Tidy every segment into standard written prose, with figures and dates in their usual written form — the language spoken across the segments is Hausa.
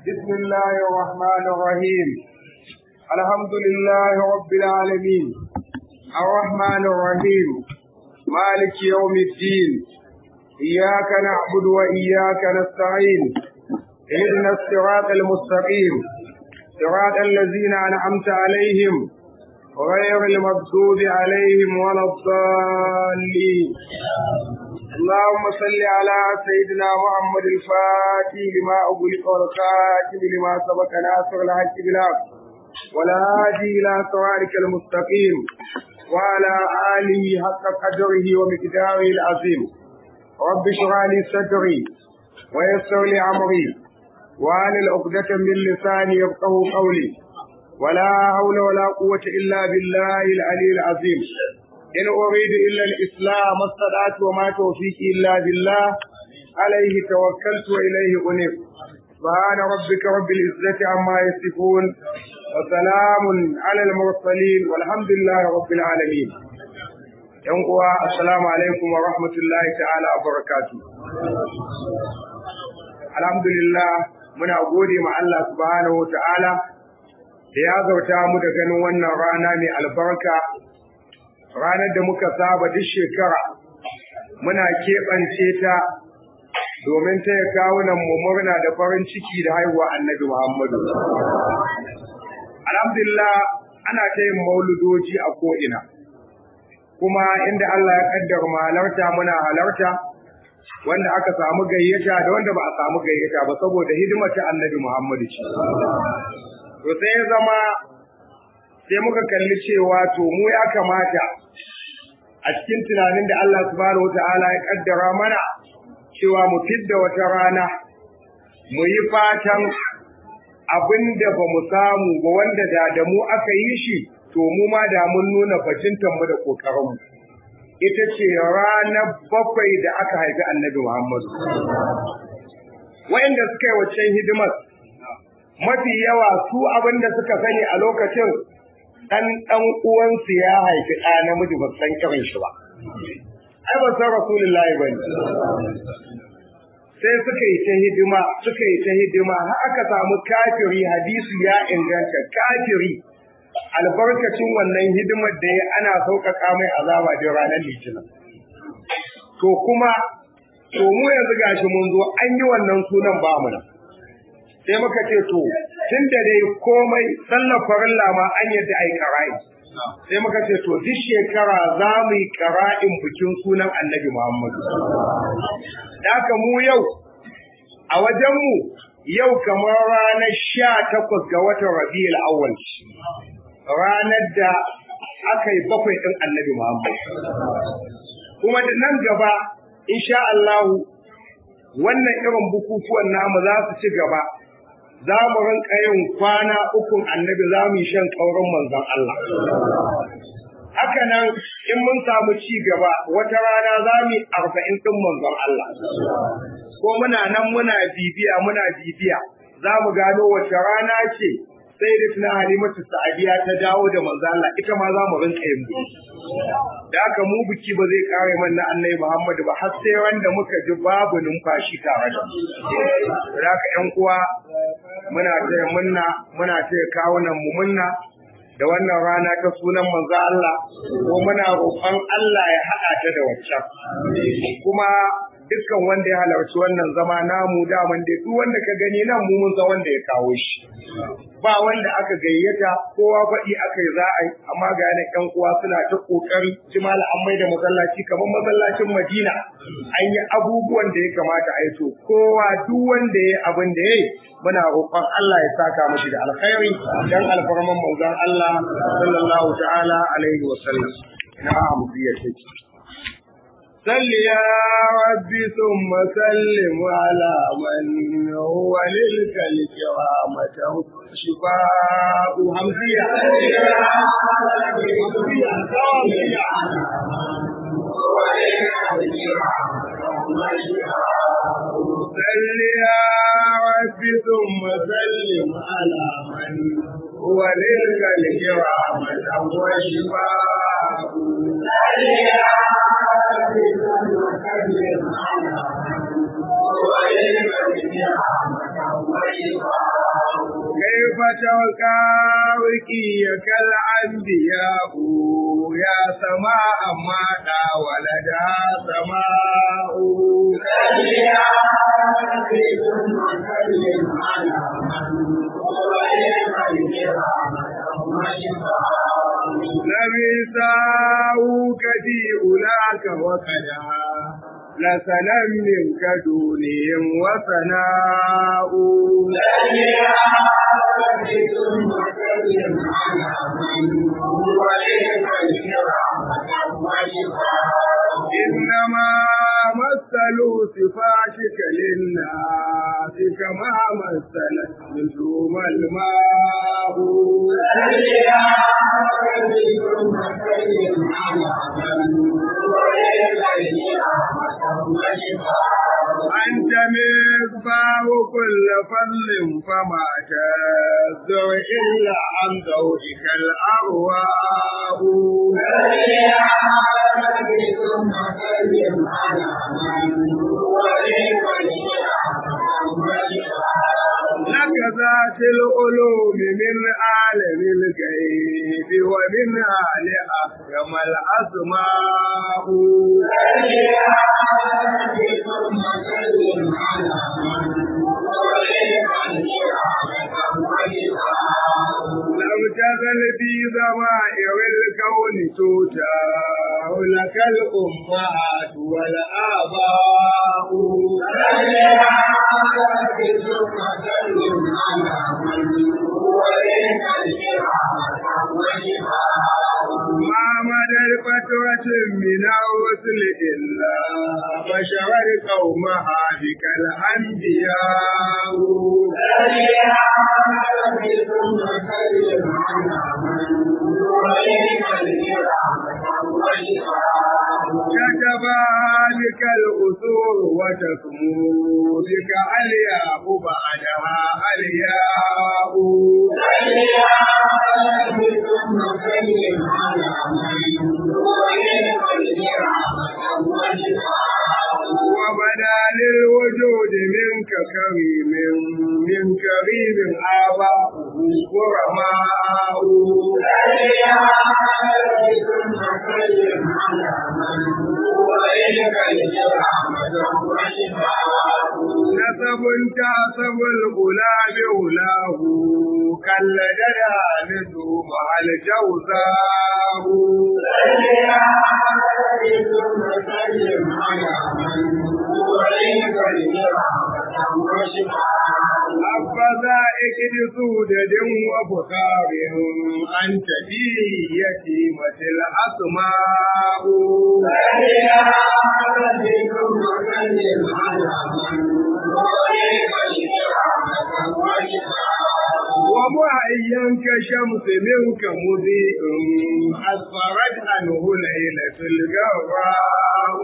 بسم الله الرحمن الرحيم. الحمد لله رب العالمين الرحمن الرحيم مالك يوم الدين. إياك نعبد وإياك نستعين. اهدنا الصراط المستقيم صراط الذين أنعمت عليهم غير المغضوب عليهم ولا الضالين. اللهم صل على سيدنا محمد الفاتح لما أغلق والخاتم لما سبق ناصر الحق بالحق والهادي إلى صراطك المستقيم وعلى آله حق قدره ومقداره العظيم. رب اشرح لي صدري ويسر لي أمري واحلل عقدة من لساني يفقهوا قولي. ولا حول ولا قوة إلا بالله العلي العظيم. إن أريد إلا الإسلام ما استطعت وما توفيقي إلا بالله عليه توكلت وإليه أنيب. سبحان ربك رب العزة عما يصفون وسلام على المرسلين والحمد لله رب العالمين. السلام عليكم ورحمة الله تعالى وبركاته. الحمد لله muna gode ma Allah subhanahu wa ta'ala da ya zauta mu da ganin wannan rana mai albarka, ranar da muka saba duk shekara muna keɓance ta domin taya kawunan mu murna da farin ciki da haihuwa annabi Muhammadu. Alhamdulillah ana ta yin mauludoji a ko'ina, kuma inda Allah ya kaddara mu halarta muna halarta, wanda aka samu gayyata da wanda ba a samu gayyata ba saboda hidimar ta annabi Muhammadu ce. To sai ya zama sai muka kalli cewa to mu ya kamata a cikin tunanin da Allah subhanahu wataala ya kaddara mana cewa mu fidda wata rana mu yi fatan abinda ba mu samu ba wanda da mu aka yi shi to mu ma da mun nuna bajintan mu da kokarin mu. Ita ce ranar 7 da aka haifi annabi Muhammadu. Wa'inda suka yi waccan hidimar mafi yawa su abin da suka sani a lokacin ɗan uwansu ya haifi ɗa namiji ba san kiran shi ba. Ai ba san Rasulullahi ba ne. Sai suka yi ta hidima har aka samu kafiri, hadisi ya inganta kafiri albarkacin wannan hidimar da ya ana sauƙaƙa mai azaba da ranar Litinin. To mu yanzu gashi mun zo an yi wannan sunan ba mu nan. Sai muka ce to tun da dai komai sallar farilla ma an yadda ai qara'i. Sai muka ce to duk shekara za mu yi qara'in bikin sunan Annabi Muhammad. Haka mu yau a wajen mu yau kamar ranar 18 ga watan Rabiul Awwal. Ranar da aka yi 7 din Annabi Muhammad. Kuma da nan gaba insha Allah wannan irin bukukuwan namu za su ci gaba. Za mu rinka yin kwana 3 annabi, za mu yi shan kaurin manzon Allah. Haka nan in mun samu ci gaba wata rana za mu yi 40 din manzon Allah. Ko muna nan muna bibiya za mu gano wace rana ce sai da tuna Halimatu Sa'adiya ta dawo da manzon Allah, ita ma za mu rinka yin biki. Da haka mu biki ba zai kare mana annabi Muhammad ba har sai wanda muka ji babu numfashi tare da mu. Da haka ƴan uwa muna taya kawunan mu munna da wannan rana ta sunan manzo Allah, ko muna roƙon Allah ya haɗa ta da waccan. Kuma dukkan wanda ya halarci wannan zama namu daman dai duk wanda ka gani nan mu mun san wanda ya kawo shi. Ba wanda aka gayyata, kowa faɗi aka yi za a yi, amma ga yana ƴan uwa suna ta ƙoƙari jimala an mai da masallaci kamar masallacin Madina, an yi abubuwan da ya kamata a yi. To kowa duk wanda ya yi abin da ya yi muna roƙon Allah ya saka mashi da alkhairi dan alfarman manzon Allah sallallahu ta'ala alaihi wa sallam. Ina amfiya take. Salli ya rabbi thumma sallim ala man huwa lil kalimati shifa'u hamziya. صل يا رب ثم سلم على من هو للخلق رحمة وشفاء. صل يا رب ثم سلم على من هو للخلق رحمة وشفاء. فتوقاوكي كالأنبياء يا سماء ماذا ولدها سماء لبساؤك في أولاك وكدها لسنا منك دونهم وثناء إنما مثلوا صفاتك للناس كما مثلت نجوم الماء أنت مصباح كل فضل فما تزدر إلا عن ذوقك الأرواح لك ذات العلوم من عالم الغيب ومنها لأحكم الأسماء لم تزل في ضمائر الكون توجه لك الأمهات والآباء ما مدى الفترة من الرسل إلا بشر قومها بك الأنبياء كتب بك الأصول وتكمو بك الياء بعدها الياء وبدا للوجود منك كريم من كريم آباؤه ورماء نسب تعصب الأولى بأولاه كاللدى نسو مع الجوزاء أفضى إكد سودد وفخار أنت فيه يتيمة الأسماء ومعين كشمس منك مضيء أسفرت عنه ليلة الجراء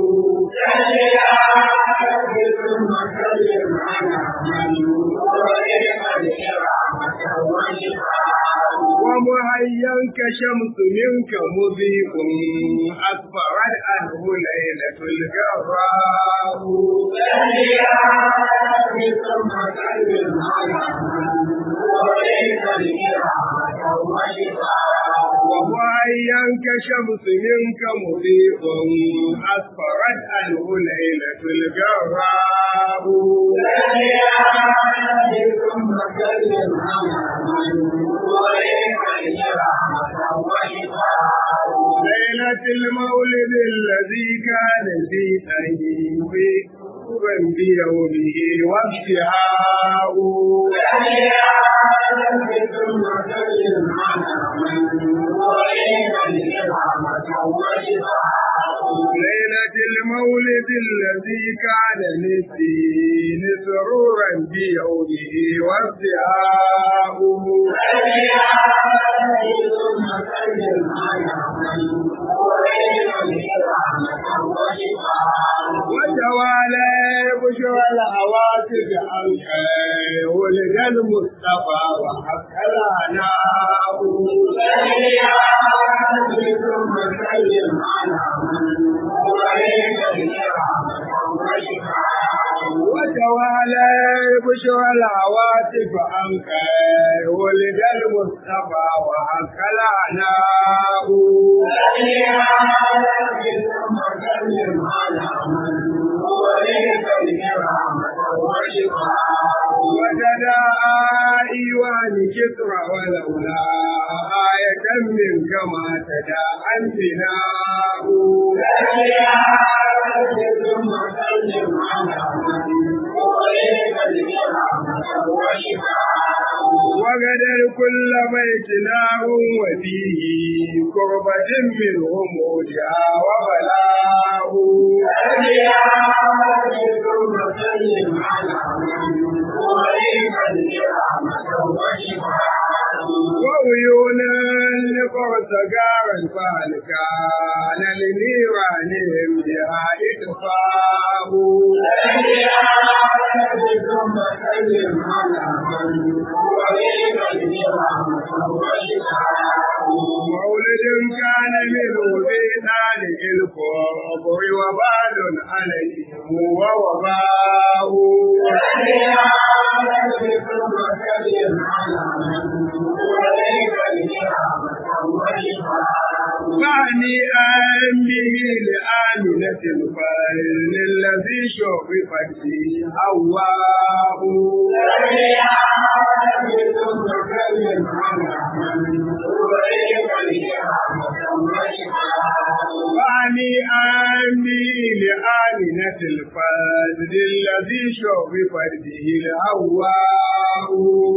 ومعين كشمس منك مضيء أسفرت عنه ليلة الجراء ومعين كشمس منك مضيء أسفرت عنه ليلة الجراء ليلة المولد الذي كان في طيبه بيومه وابتهاء ليلة المولد الذي كان للدين سرورا بيومه وابتهاء وتوالى بشرى العواطف عنك ولد المصطفى وحق العناء وتوالى بشرى العواطف عنك ولد المصطفى وحق العناء وجدا إيوان كسرى ولولا آية منك ما تدى أنبناء وغدر كل بيت نار وفيه قربة منهم وجاء وبلاء وعيونا لقرص غارا فالكان لنيرانهم بها إطفاء مولد كان منه بيتان الكفر وبال عليهم ووباء فهنيئا به لآمنة الفيل الذي شرفت فيه حواء فهنيئا به لآمنة الفيل الذي شرفت به الحواء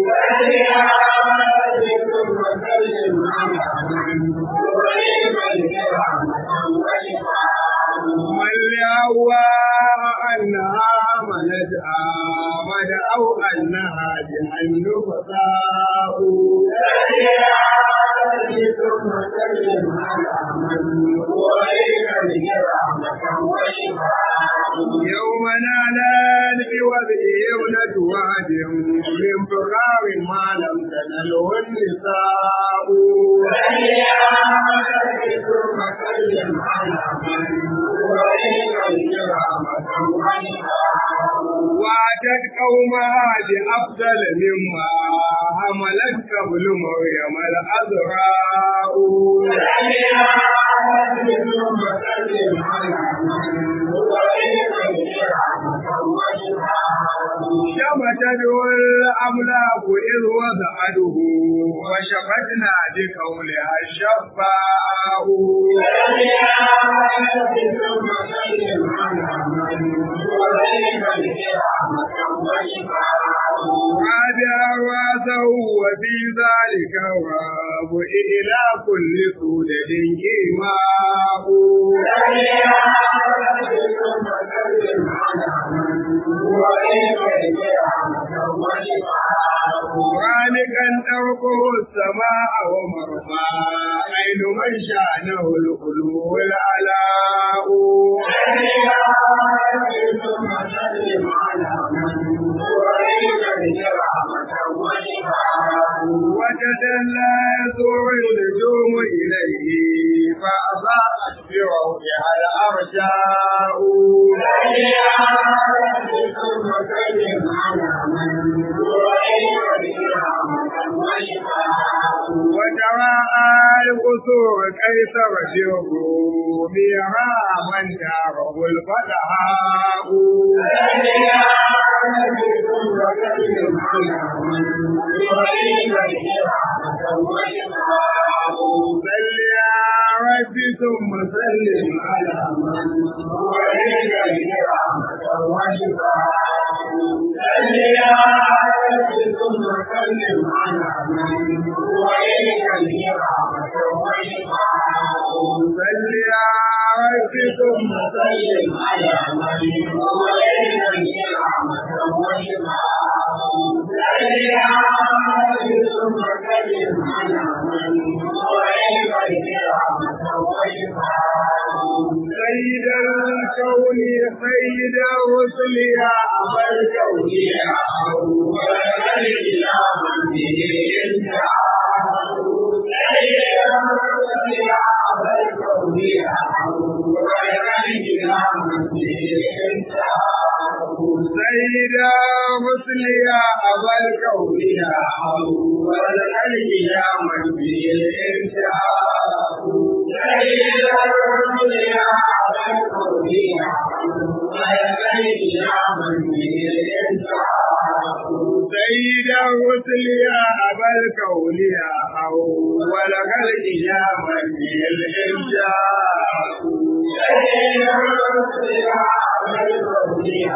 من لأواء أنها آمنت آمد أو أنها جهنم فساء يوم نالان بوضعهم ندوات من فقار ما لم تنله النساء واتت قومها بأفضل مما حملت قبل مريم العذراء شمتت الأملاك إذ وضعته وشفتنا بقولها الشفاء رابعا راسه وفي ذلك الراب إلى كل سودة إيماء خالقا تركه السماء ومرفا عين من شانه القلوب العلاء وتدلى سور النجوم إليه فأضاءت بروحها الأرجاء وتراءى القصور كيسر جرمها من داره الفتحاء بل يا رب ثم سلم على من وعيك برحمة وشفاء بل يا رب ثم سلم على من وعيك برحمة وشفاء بل يا رب ثم سلم على من وعيك برحمة وشفاء بل يا رب ثم سلم على من وعيك برحمة وشفاء سيد الكون سيد الرسل يا أبا الكون يا أول الإله به ينفع سيد الرسل يا أبا الكون يا أول الإله به ينفع سيد سيدا مسليا أبا الكون يا أول الخلق يا من به الإنتهاء سيدا مسليا أبا الكون يا أول الخلق يا من به الإنتهاء سيدا مسليا أبا الكون يا أول الخلق يا من به الإنتهاء سيدا مسليا أبا الكون يا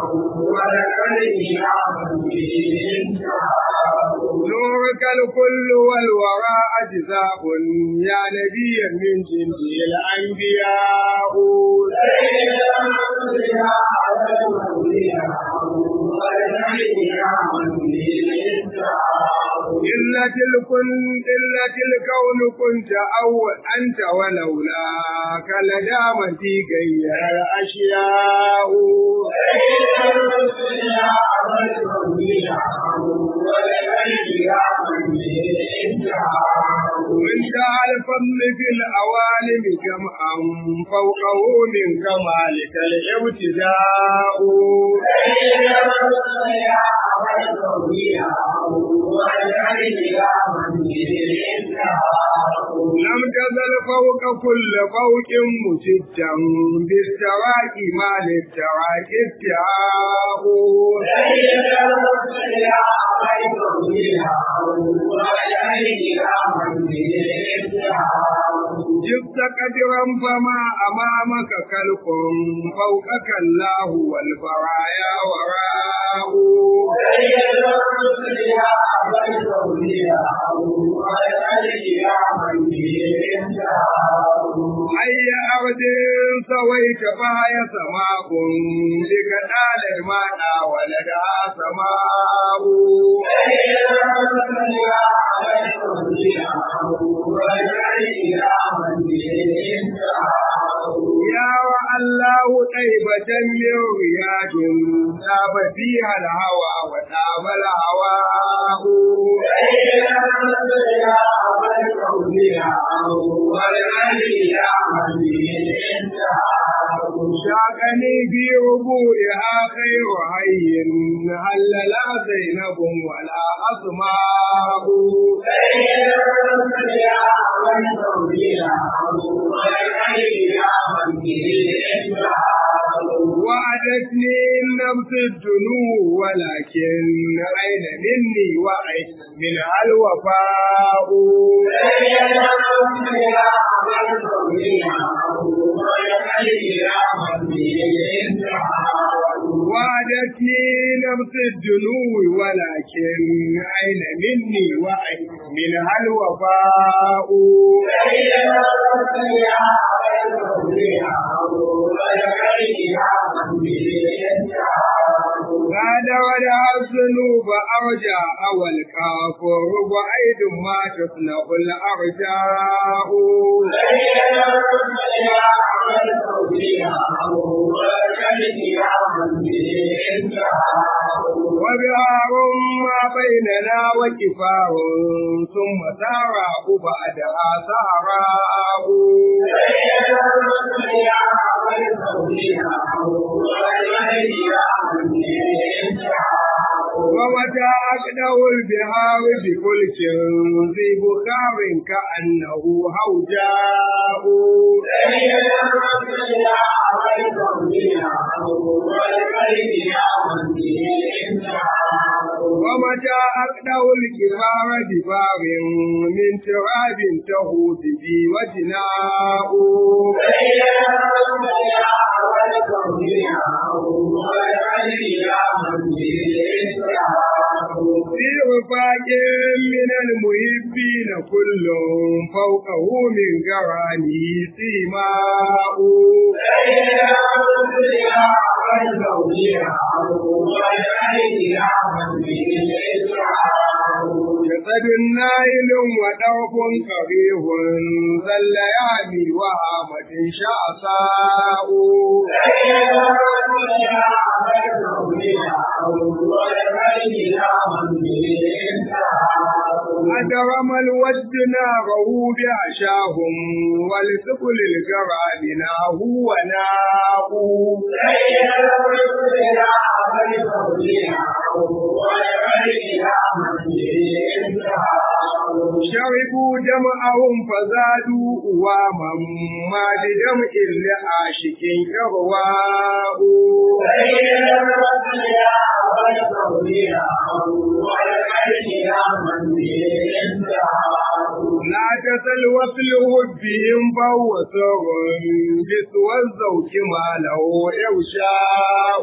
نورك الكل والوراء أجزاء يا نبي من جنس الأنبياء إلا الكون كنت أول أنت ولولاك لدامت غير الأشياء وانت الفضل في الأوالم جمعا فوقه من كمالك الابتداء لم تزل فوق كل فوق مجدا بالتراك ما للتراك ابتعاء جبت قدرا فما أمامك خلق فوقك الله والبرايا وراء أي أرض سويت فهي سماء بك نال الماء ولدها سماء يا الله طيبة من رياض تاب فيها الهوى وتاب الهواء شاقني في ربوعها خير حي هل لا زينب ولا أسماء وعدتني النفس الدنو ولكن أين مني وأين منها الوفاء وعدتني نفس الدنو ولكن أين مني وأين منها الوفاء بعد ودع الذنوب أرجع والكافر بعيد ما تصنع الأرجاء وبهار ما بيننا وكفار ثم سارع بعدها سهراء ومتى أقنع البهار بفلك ذي بخار كأنه هوجاء ومتى أقنع الكفار بفار من تراب تهود بي وجناء في وفاق من المحبين كل فوقه من قرانه سيماء جسد نائل ودوف كريه ذليان وهامة شعصاء أدرم الود ناره بعشاهم ولثقل الجراد ناه وناه شربوا دمعهم فزادوا أواما ما بدمع لعاشق إغواء لا تسل وصل بهم فهو سر بسوى الزوج ما له إغشاء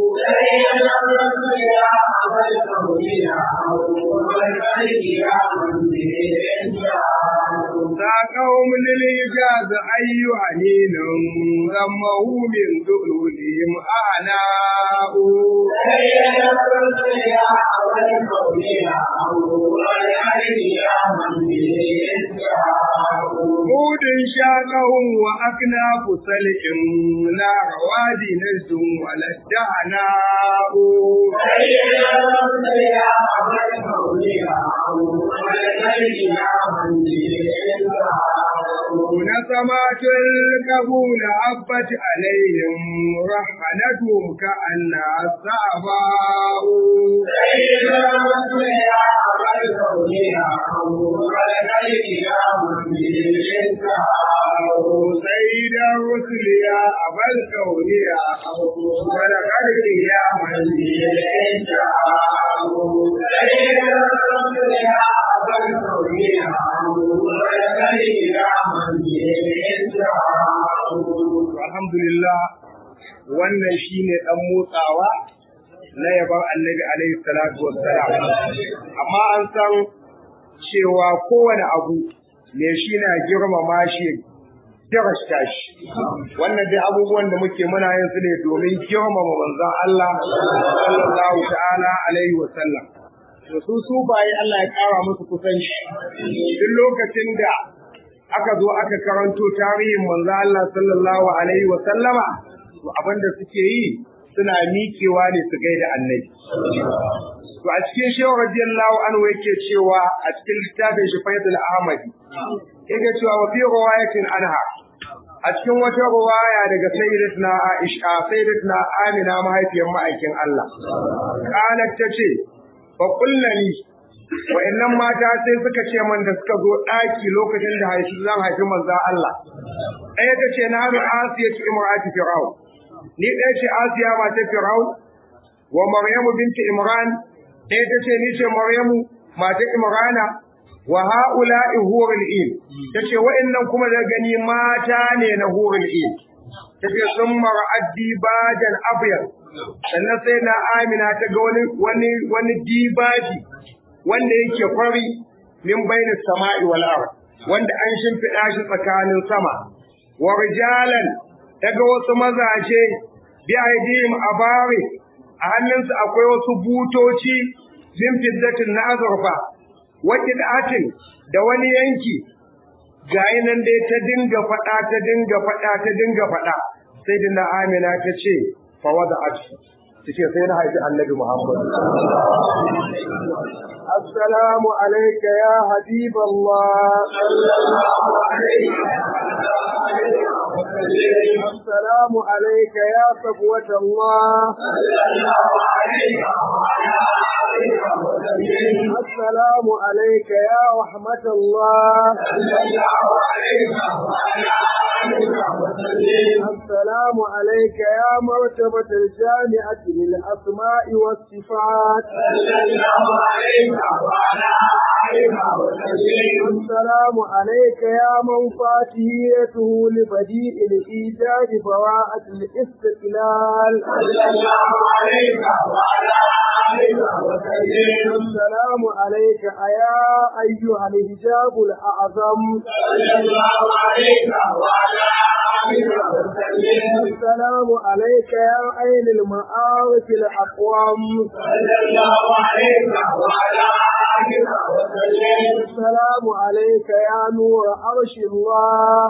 ساقهم للإجاز أي حنين ذمه من ذلولهم أعناء هود شاقهم وأكناف سلع لا رواد نجد ولا الدعناء نسمات القبول عبت عليهم رحنتهم كأنها الصعباء سيد الرسل يا أبا الكون يا ولقد يا من سيد الرسل يا أبا الكون يا ولقد يا من الحمد لله wannan shine dan motsawa na yaban Annabi alaihi salatu wassalam amma an san cewa kowane abu me shi na girmama shi darasta shi wannan dai abubuwan da muke muna yin su ne domin girmama manzon Allah sallallahu ta'ala alaihi wasallam to su baye Allah ya kara musu kusanci duk lokacin da aka zo aka karanto tarihin manzon Allah sallallahu alaihi wasallama to abinda suke yi suna miƙewa ne su gaida annabi. To a cikin shehu radiyallahu anhu yake cewa a cikin littafin shi Faidul Ahmadi yake cewa wa fi riwayatin anha a cikin wata riwaya daga sayyidatuna Aisha sayyidatuna Amina mahaifiyar ma'aikin Allah qalat tace fa kullani wa'annan mata sai suka ce man da suka zo daki lokacin da zan haifi manzo Allah ɗaya tace na haru Asiyatu imra'ati Fir'aun ni ɗaya ce Asiya matar Fir'aun wa Maryamu binti Imran ɗaya ta ce ni ce Maryamu matar Imrana wa ha'ula'i hurul in tace wa'annan kuma da gani mata ne na hurul in tace sun mar'addi badan abyad sannan sai na Amina ta ga wani dibaji wanda yake fari min bainis sama'i wal ard wanda an shimfiɗa shi tsakanin sama wa rijalan daga wasu mazaje bi aidihim abari a hannunsu akwai wasu butoci min fiddatin na azurfa wakidatin da wani yanki gayi nan dai ta dinga faɗa sai dinna Amina ta ce fa wada'at tace sai na haifi Annabi Muhammad assalamu alayka ya habib Allah sallallahu alaihi السلام عليك يا صفوة الله السلام عليك يا رحمة الله السلام عليك يا مرتبة الجامعة للأسماء والصفات السلام عليك يا من فاتحيته لبديء الإيجاد براءة الاستقلال السلام عليك يا أيها الحجاب الأعظم السلام عليك يا عين المعارف الأقوم السلام عليك يا نور عرش الله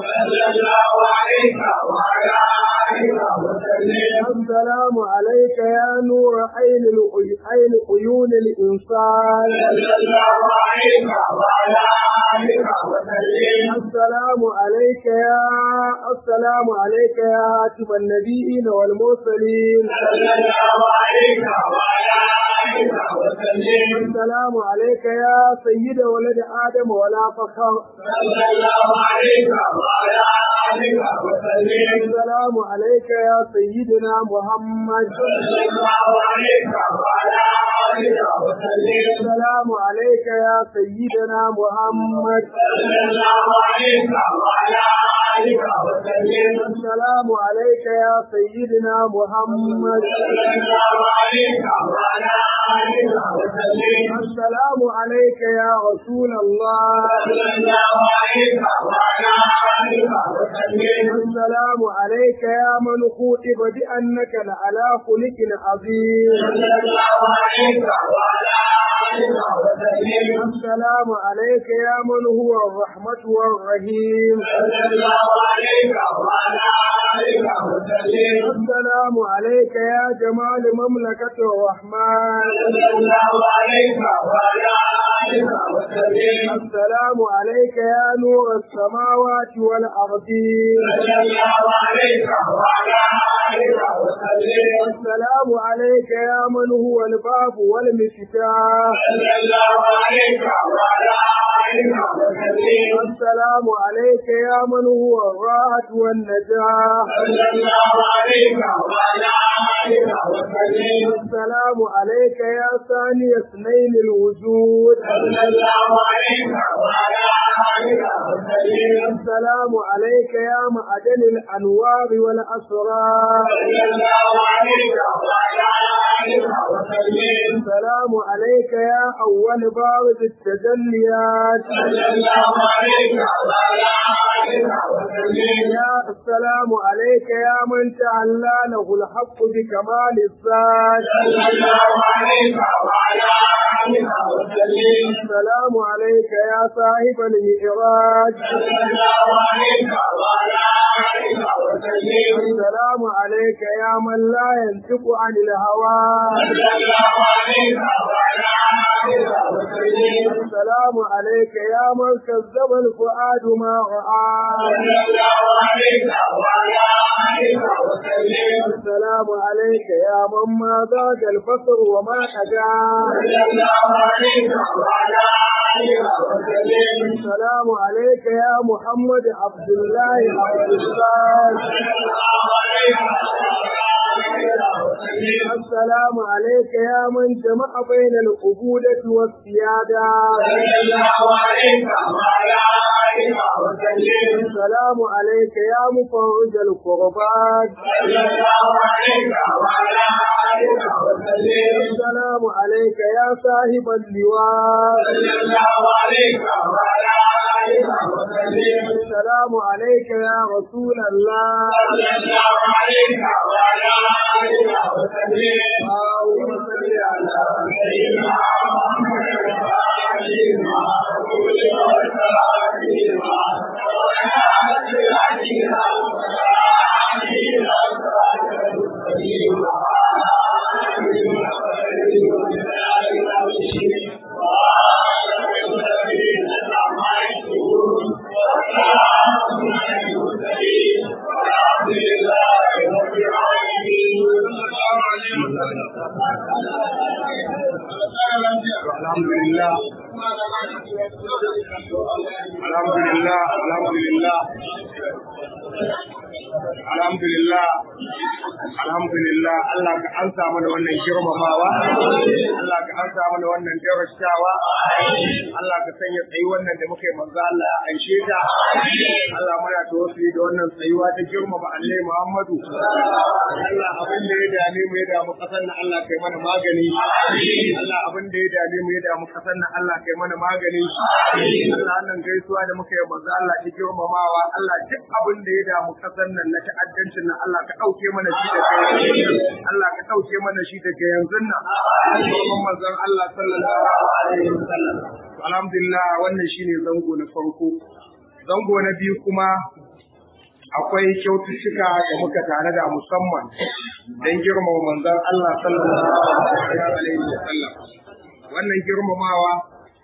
السلام عليك يا نور عين عيون الإنسان السلام عليك يا هاتف النبيين والمرسلين. السلام عليك يا سيد ولد آدم ولا فخر. السلام عليك يا سيدنا محمد. السلام عليك يا سيدنا محمد. السلام عليك يا سيدنا محمد. السلام عليك يا رسول الله. السلام عليك يا من خُطب بأنك لعلى خلق عظيم. السلام عليك يا من هو الرحمة والرحيم. السلام عليك يا جمال مملكة الرحمن. السلام عليك يا نور السماوات والأرضين. السلام عليك يا من هو الباب والمفتاح. السلام عليك يا من هو الراحة والنجاح. السلام عليك يا ثاني اثنين الوجود. السلام عليك يا معدن الأنوار والأسرار. السلام عليك يا أول بارز التجليات. السلام عليك يا من تعلى له الحق بكمال الذات. السلام عليك يا صاحب المعراج. السلام عليك يا من لا ينطق عن الهوى. السلام عليك يا من كذب الفؤاد ما رأى. السلام عليك يا من ما ذاق البصر وما حجا. السلام عليك يا محمد عبد الله عبد الله. السلام عليك يا من جمع بين العبودة والسيادة. السلام عليك يا مفرج الكربات. السلام عليك يا صاحب اللواء. السلام عليك يا رسول الله. اللهم صل على سيدنا Alhamdulillah, Allah ka ansa mana wannan girmamawa, Allah ka ansa mana wannan darajawa, Allah ka sanya tsayi wannan da muke manzo Allah ya anshe ta, Allah muna tawassuli da wannan tsayuwa ta girmama Annabi Muhammadu, Allah abin da ya dame mu ya damu kasan nan Allah kai mana magani, Allah abin da ya dame mu ya damu kasan nan Allah kai mana magani, Allah nan gaisuwa da muke manzo Allah ya girmamawa, Allah duk abin da ya damu kasan nan na ta'addancin nan Allah ka dauke mana shi da kai, Allah ka dauke mana shi daga yanzu nan, kuma manzon Allah sallallahu alaihi wasallam. Alhamdulillah, wannan shine zango na farko. Zango na biyu kuma akwai kyaututtuka da muka tare da musamman don girmama manzon Allah sallallahu alaihi wasallam. Wannan girmamawa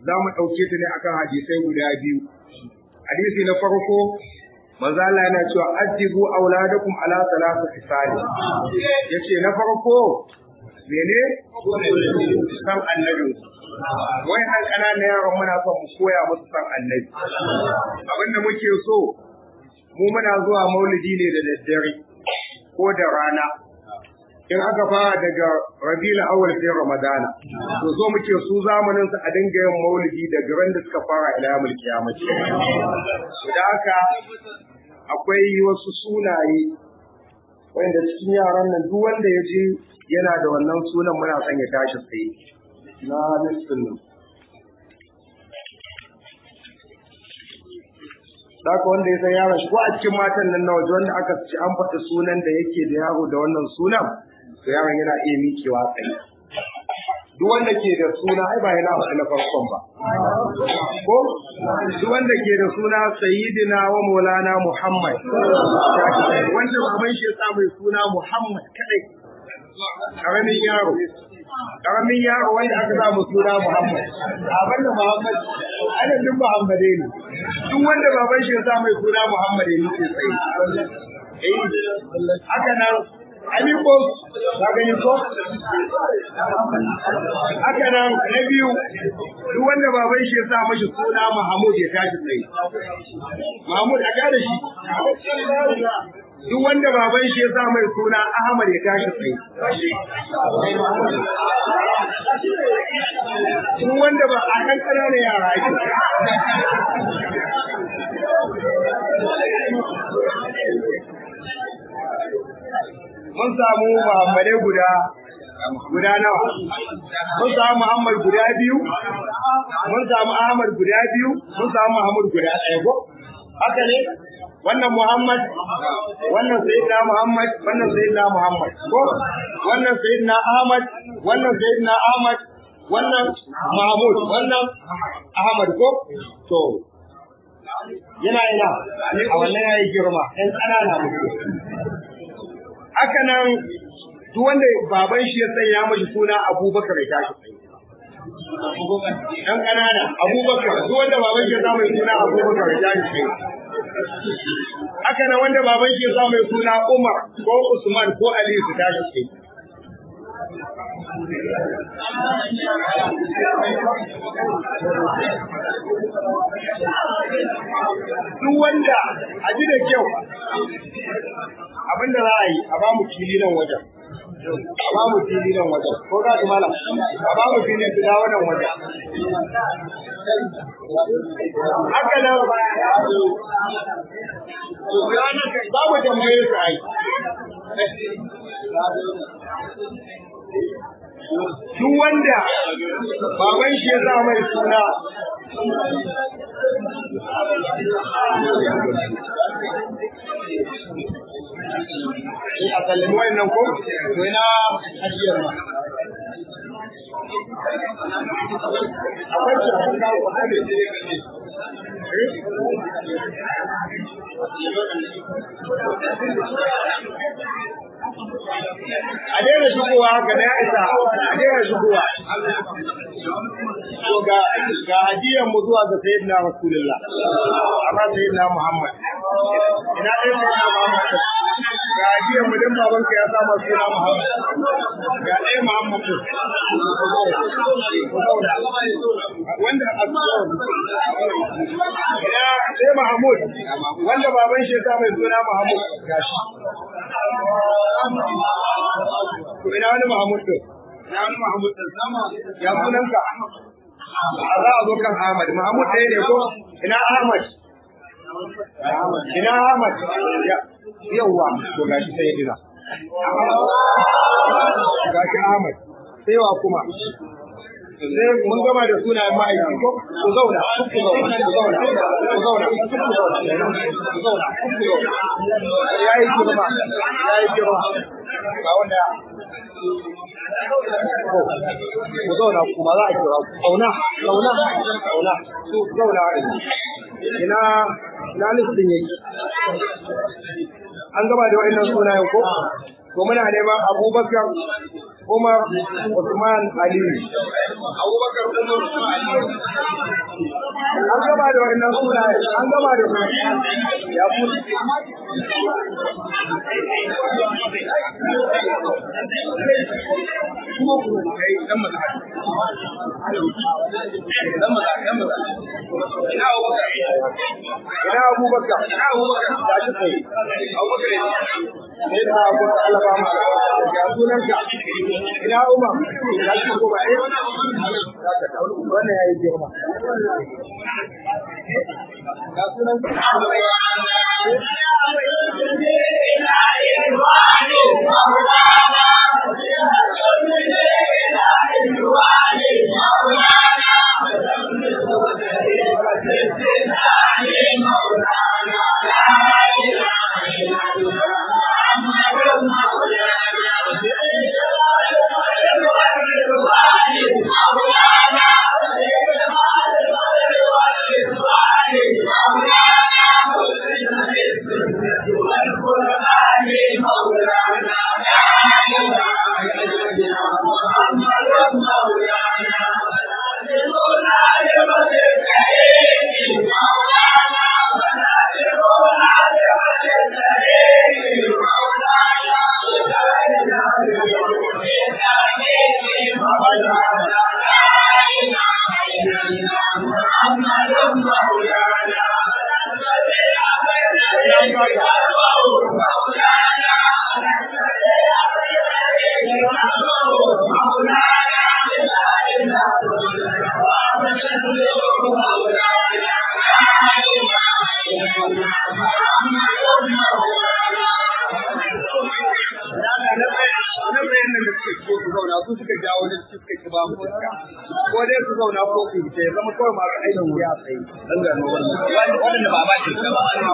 za mu ɗauke ta ne akan hadisai guda biyu. Hadisi na farko, manzo Allah yana cewa addibu auladakum ala salati fisali. Yace na farko mene? San annabi. Wai an ƙananan yaron muna son mu koya musu san annabi. Abinda muke so, mu muna zuwa maulidi ne da daddare ko da rana. In aka fara daga Rabiul Awwal sai Ramadana, to zo muke su zamanin su a dinga yin maulidi daga ran da suka fara ila yawmul qiyamah. Da haka akwai wasu sunaye wanda cikin yaran nan duk wanda ya je yana da wannan sunan muna son ya tashi tsaye na listin nan. Daka wanda ya san yaron shi ko a cikin matan nan na waje wanda aka ci an faɗi sunan da yake da yaro da wannan sunan, to yaron yana iya miƙewa tsaye. Duk wanda ke da suna ai ba yana faɗi na farkon ba. Ko duk wanda ke da suna Sayyidina wa Maulana Muhammad, wanda baban shi ya sa mai suna Muhammad kadai. Karamin yaro wanda aka sa mai suna Muhammad. Baban da Muhammad, ana duk Muhammadai ne. Duk wanda baban shi ya sa mai suna Muhammad ne ke tsaye. Haka nan Aliko, ka gani ko? Haka nan na biyu, duk wanda baban shi ya sa mashi suna Mahmud ya tashi tsaye. Mahmud a gane shi. Duk wanda baban shi ya sa mai suna Ahmad ya tashi tsaye. Duk wanda ba a kan ƙananan yara ake. Mun samu Muhammadai guda nawa? Mun samu Muhammad guda biyu, mun samu Ahmad guda biyu, mun samu Muhammad guda ɗaya ko? Haka ne? Wannan Muhammad, wannan Sayyidina Muhammad, wannan Sayyidina Muhammad ko? Wannan Sayyidina Ahmad, wannan Sayyidina Ahmad, wannan Mahmud, wannan Ahmad ko? To, yana ina, a wannan yayi girma, ɗan ƙanana muke. Haka nan duk wanda baban shi ya sanya mashi suna Abubakar ya tashi tsaye. Dan ƙanana Abubakar, duk wanda baban shi ya sa mai suna Abubakar ya tashi tsaye. Haka nan wanda baban shi ya sa mai suna Umar ko Usman ko Ali su tashi tsaye. Duk wanda a ji da kyau abinda za a yi a ba mu fili nan wajen. A ba mu fili nan wajen. Ko za ki mala? A ba mu fili su dawo nan wajen. Haka nan za mu tambaye su ai. Duk wanda baban shi ya sa mai suna a kallon wayannan ko to ina ajiyar ma akwai shi a kawo kwanan da ya gane a daina shigowa haka na ya isa a daina shigowa to ga hadiyan mu zuwa ga sayyidina rasulullah amma sayyidina muhammad ina ɗaya sayyidina muhammad ga hadiyan mu dan babanka ya samu suna muhammad ga ɗaya muhammad wanda ina sai mahmud wanda baban shi ya samu suna mahmud gashi to ina wani Mahmud din? Ina wani Mahmud din sama ya sunanka? Za a zo kan Ahmad. Mahmud ɗaya ne ko? Ina Ahmad? Ina Ahmad? Yawwa, to gashi sai ya dina. Gashi Ahmad. Sai wa kuma? Sai mun gama da sunayen ma'aiki ko? Ku zauna, ku zauna. Ya yi girma, ga wanda ku zauna kuma za a kira ku. Zauna. Ina listin yake. An gaba da wa'annan sunayen ko? To muna neman Abubakar, Umar, Usman, Ali. Abubakar, Umar, Usman, Ali. an gama da wannan sunaye an gama da su ya fi ina abubakar da shi sai sai da abubakar alaba maka ya sunan ka ina umar da shi ko ba wannan yayi girma ya sunan ka ko dai su zauna ko su ce zama kawai masu aikin ya tsaye dan gano wannan ba ba ce ba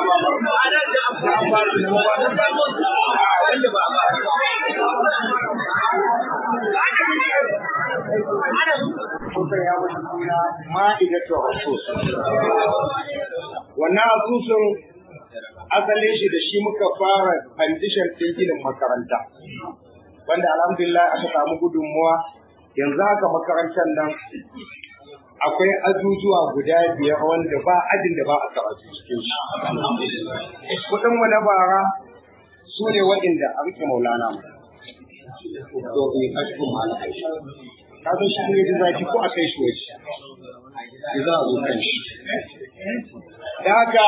wannan asusun asalin shi da shi muka fara foundation ɗin ginin makaranta wanda alhamdulillah aka samu gudunmuwa yanzu haka makarantar nan akwai ajujuwa guda 5 wanda ba ajin da ba a karatu cikin shi. Kudin mu na bara su ne waɗanda a rike maulana mu. To in kashi malamai. Ka san shi ne zaki ko a kai shi waje. Za a zo kan shi. Da haka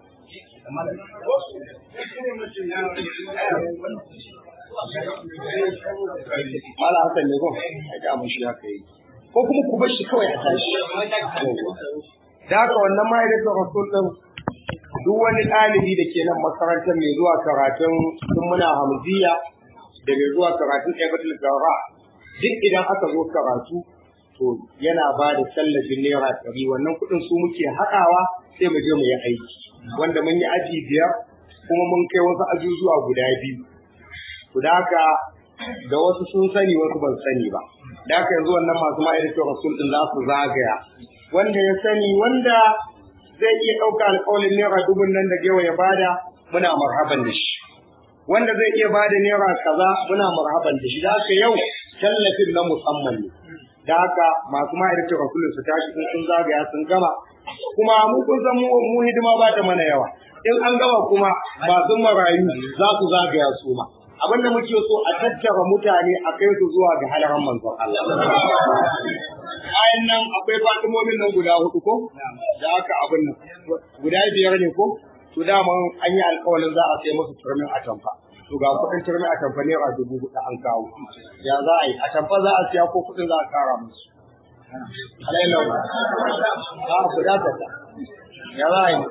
Mala Hassan ne ko ga mun shi haka yi ko kuma ku bar shi kawai a tashi da haka wannan ma'aikatar rasul din duk wani ɗalibi da ke nan makarantar mai zuwa karatun tun muna hamziya da mai zuwa karatun Aibatul Gawra duk idan aka zo karatu to yana ba da tallafin naira 100 wannan kuɗin su muke haɗawa sai mu je mu yi aiki wanda mun yi aji 5 kuma mun kai wasu ajujuwa guda 2 to da haka da wasu sun sani wasu ban sani ba da haka yanzu wannan masu ma'aikatar rasul din za su zagaya wanda ya sani wanda zai iya ɗauka alƙawalin naira 1000 nan da gewa ya bada muna marhaban da shi wanda zai iya bada naira kaza muna marhaban da shi da haka yau tallafin na musamman ne da haka masu ma'aikatar rasul su tashi sun zagaya sun gama kuma mu kun san mu hidima ba ta mana yawa in an gama kuma masu marayu za su zagaya su ma abinda muke so a tattara mutane a kai su zuwa ga halaran manzon Allah ayan nan akwai fatimomin nan guda 4 ko da aka abin nan guda 5 ne ko to dama an yi alƙawarin za a sai musu turmin atamfa to ga kudin turmin atamfa ne a 4000 an kawo ya za a yi atamfa za a siya ko kudin za a kara musu alailau ba ku da ta ya za a yi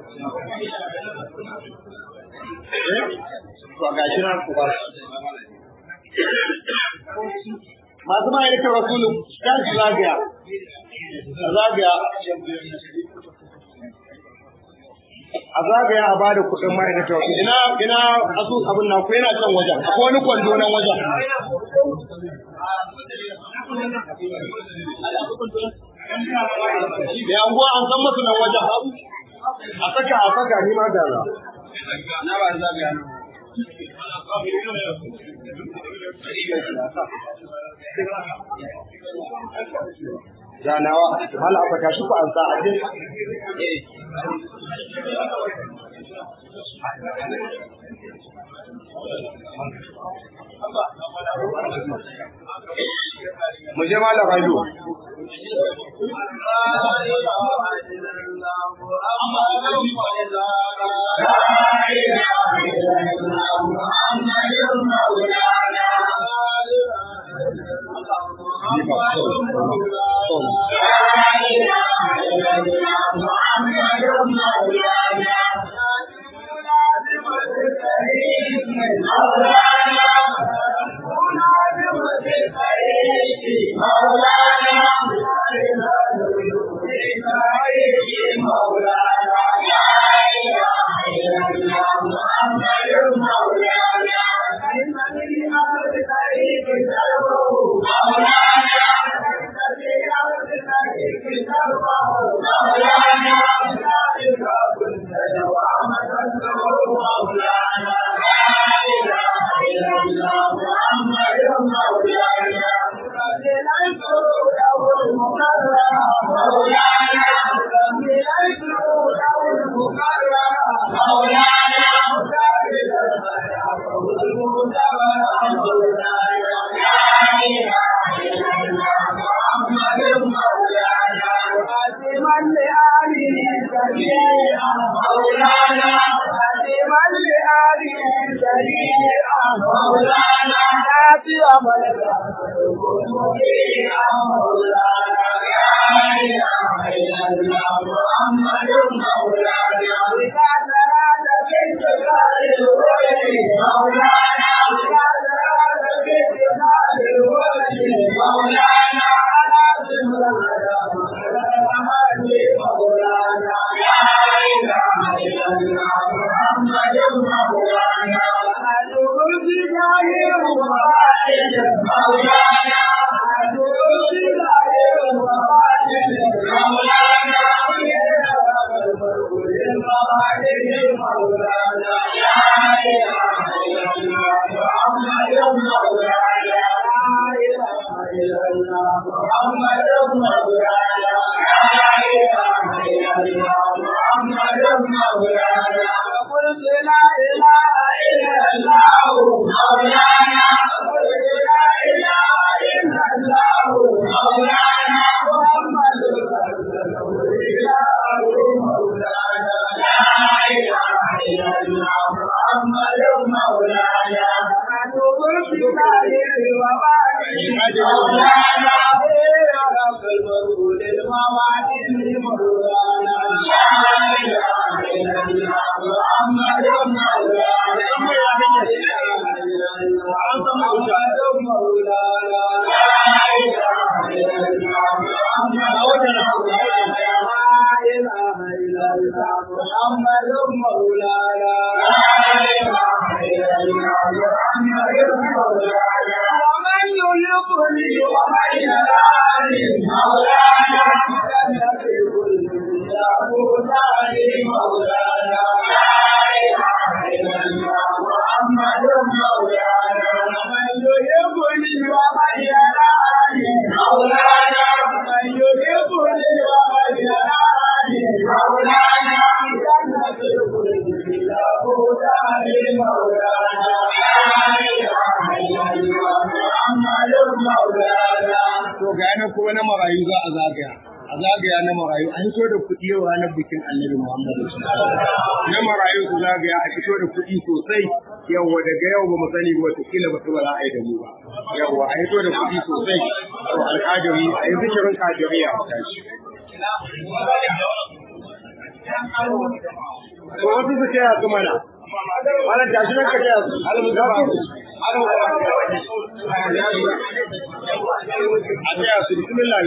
to ga shi nan ku ba masu ma'aikatar rasulun kan su zagaya a zagaya a bada kuɗin ma'aikatar rasulun ina asu abin na ku yana can wajen akwai wani kwando nan wajen da yanguwa an san masu nan wajen a saka ni ma da na ba zagaya nan ganawa mala aka tashi ku an sa aje mu je mala rayu kuma na marayu za a zagaya na marayu an fito da kuɗi yau ranar bikin Annabi Muhammadu na marayu su zagaya a fito da kuɗi sosai yawa daga yau ba mu sani ba wata kila ba su ba za a yi da mu ba yawa a fito da kuɗi sosai to alƙadiri a yi zikirin kadiriya a tashi to wasu su ce su mana wala tashi nan ka ce alamu gaba bismillah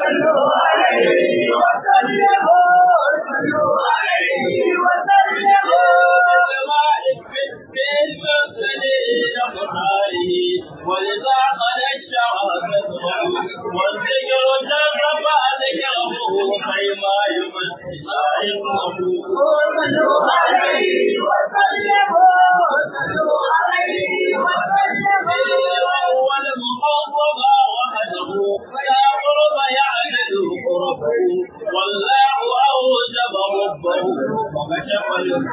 صلوا عليه وسلموا صلوا عليه وسلموا ولذا قد الشعب والذكر جرب ذكره كيما يمثل صلوا عليه وسلموا صلوا عليه وسلموا أول محبب وحده فلا قرب يعمل قربه والله أوجب ربه وكشف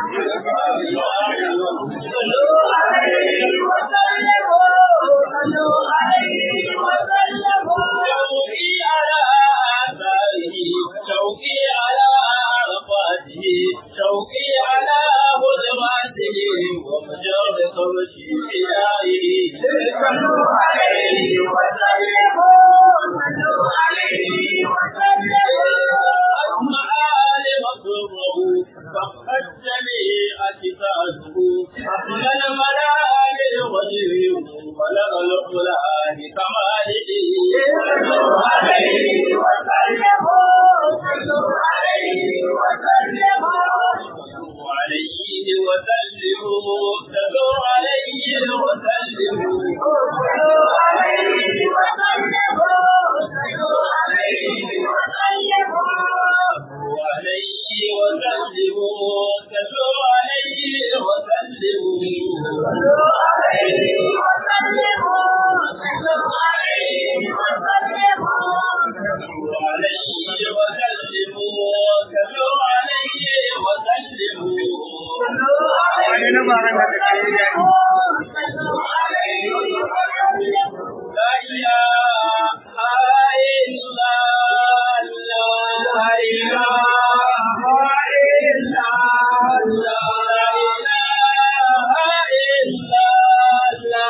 صلوا عليه وسلموا صلوا عليه وسلموا شوقي على آثاره شوقي على عرفاته شوقي على هدراته ومجرد صوتي خياره صلوا عليه وسلموا صلوا عليه وسلموا أسمع لمصره فقد جميع كتابه أهل المنام الغير ولغ القلان كماله صلوا عليه وسلموا صلوا عليه وسلموا صلوا عليه وسلموا صلوا عليه وسلموا صلوا عليه وسلموا صلوا عليه وسلموا عليه وسلموا صلوا عليه وسلموا صلوا عليه وسلموا صلوا عليه وسلموا عليه وسلموا صلوا عليه وسلموا صلوا عليه وسلموا لا إله إلا الله لا إله إلا الله لا إله إلا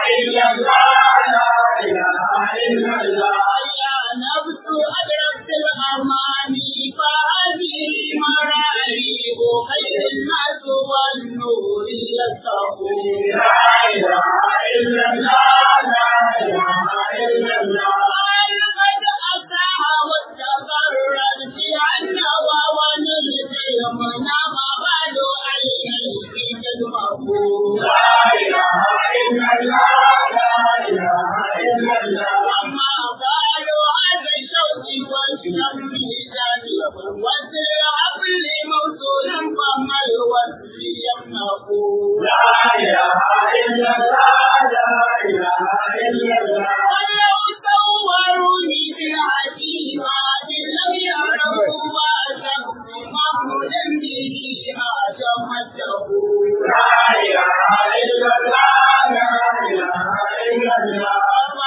إلا الله لا إله إلا الله يا نفس أدركت الأماني فهذه مراريب خير الناس والنور يستقون لا إله إلا الله لا إله إلا الله قد أتاها واستقرت بأنه ونلت المنام بعد عينيك تدمقون لا إله إلا الله لا إله إلا الله وما قالوا هذا الشوق والشم والعقل موصول فما الوصل يمنقون لا إله إلا الله لا إله إلا الله ولو صوروني بالعجيبات لم يروا ما شمس محمودا به هاجمته لا إله إلا الله لا إله إلا الله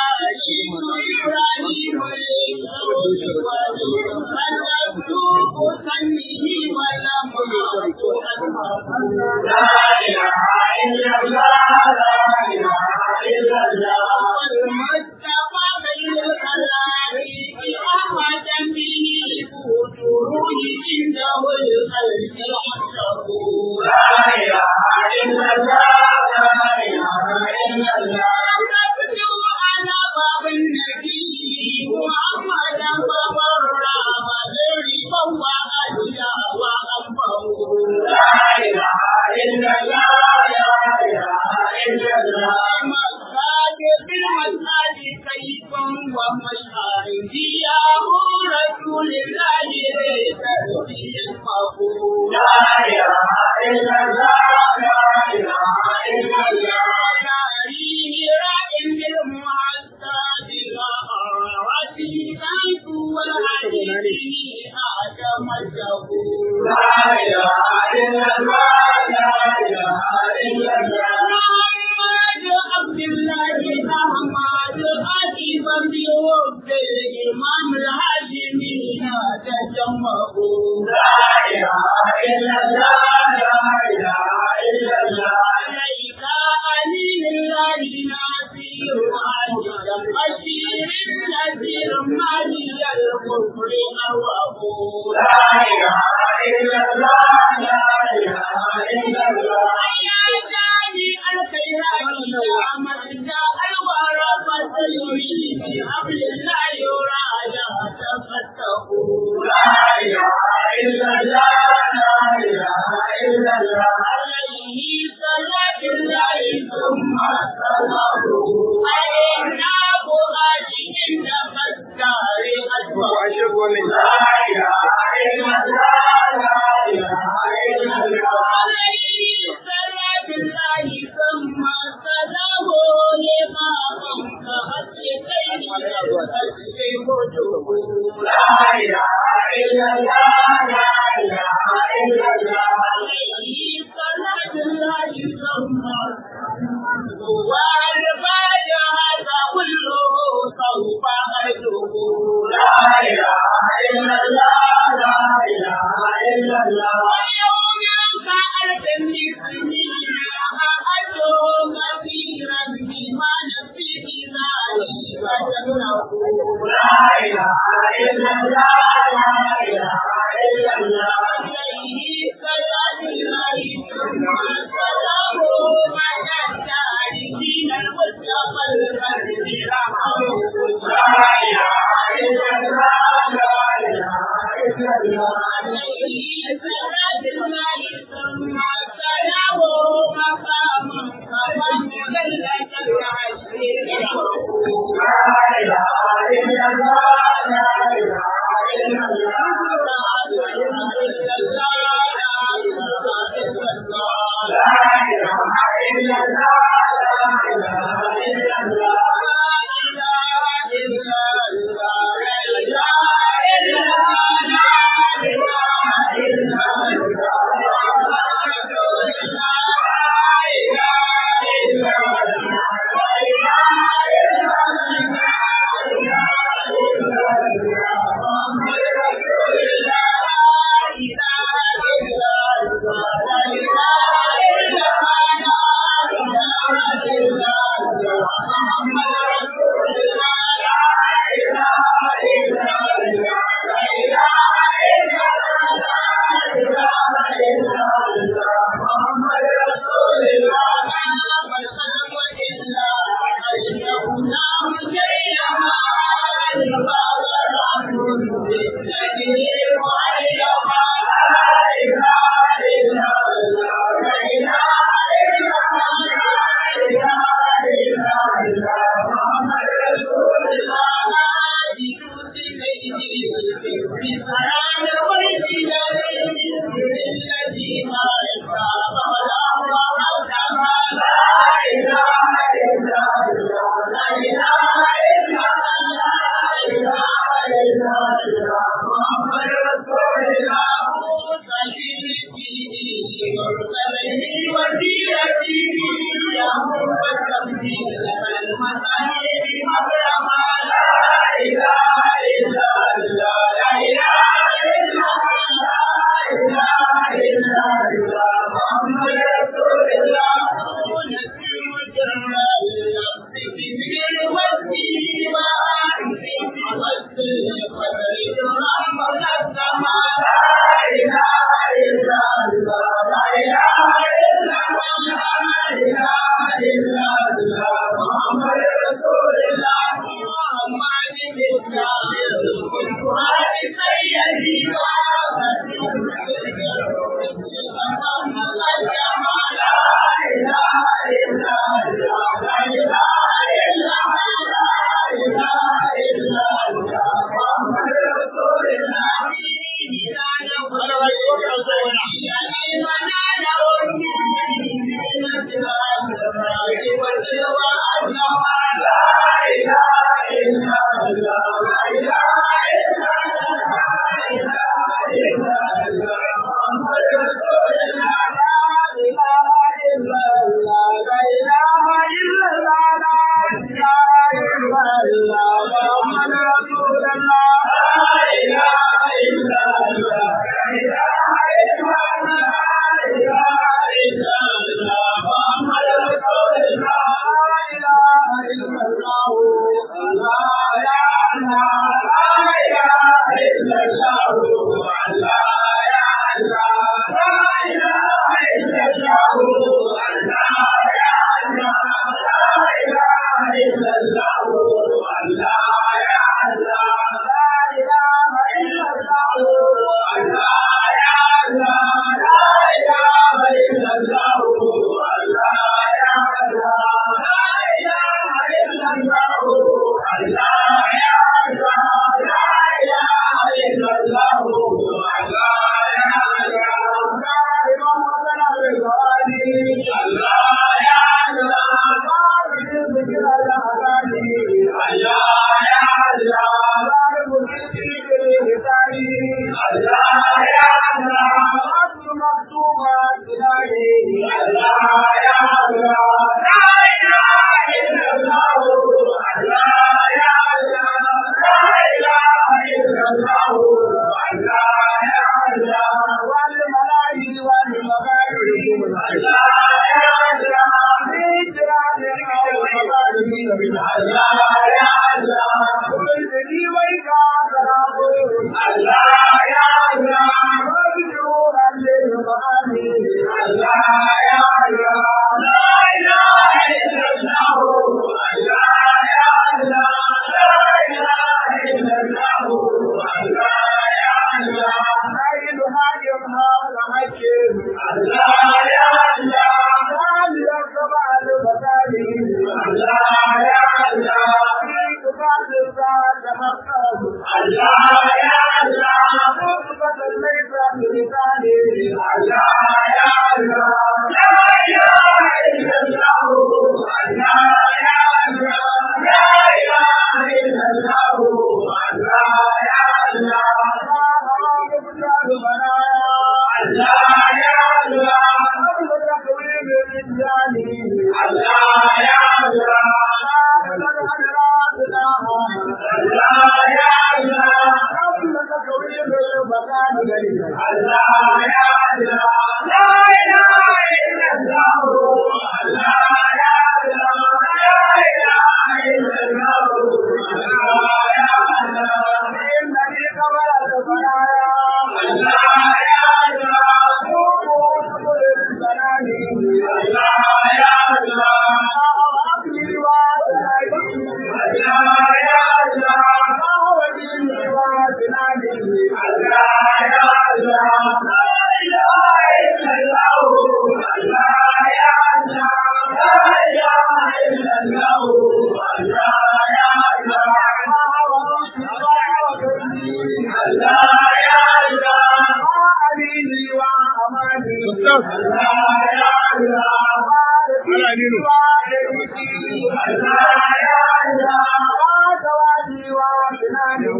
إبراهيم المكتوب سنه ولم لا إله إلا الله لا إله إلا الله المصطفى بين الخلائق رحمة به فتوره عنده الخلق حقه لا إله إلا الله لا إله إلا الله باب النبي محمد وبرا مدربا وأديا وأنبه لا إله إلا الله لا إله إلا الله مسجد بالمسجد كيف ومشعر دياه رسول الله ليس بالمقبول لا إله إلا الله لا إله إلا الله لا إله إلا الله لا إله إلا الله محمد عبد الله أحمد عجيبا بوفد الإمام الهاشمي تجمعوا لا إله إلا الله لا إله إلا الله عليك أمين الله ناصر عجيبا بشير نذير مالي الكفر أوابه لا إله إلا الله لا إله إلا الله يا جاني الخيرات يا مرجع الورى فسيري بحبل الله يراجع تفتحوا لا إله إلا الله لا إله إلا الله عليه صلاة الله ثم سلامه علينا بغاشي عند فتار أجوى لا إله إلا الله لا إله إلا الله عليه صلاة الله ثم سلامه لما قمت حسيتين لا إله إلا الله لا إله إلا الله عليه صلاة الله ثم والبعد هذا كله سوف أدعو لا إله إلا الله لا إله إلا الله ويوم فعلت مثلي أدعو كثيرا بما نفسي ذلك فتمنعه لا إله إلا الله لا إله إلا الله عليه صلاة الله ثم سلامه على التاركين المصطفى البدر رحمه لا إله إلا الله لا إله إلا الله عليه صلاة الله ثم سلامه مقاما فمدلة العشر لا إله إلا الله لا إله إلا الله لا إله إلا الله لا إله إلا الله لا إله إلا الله لا إله إلا الله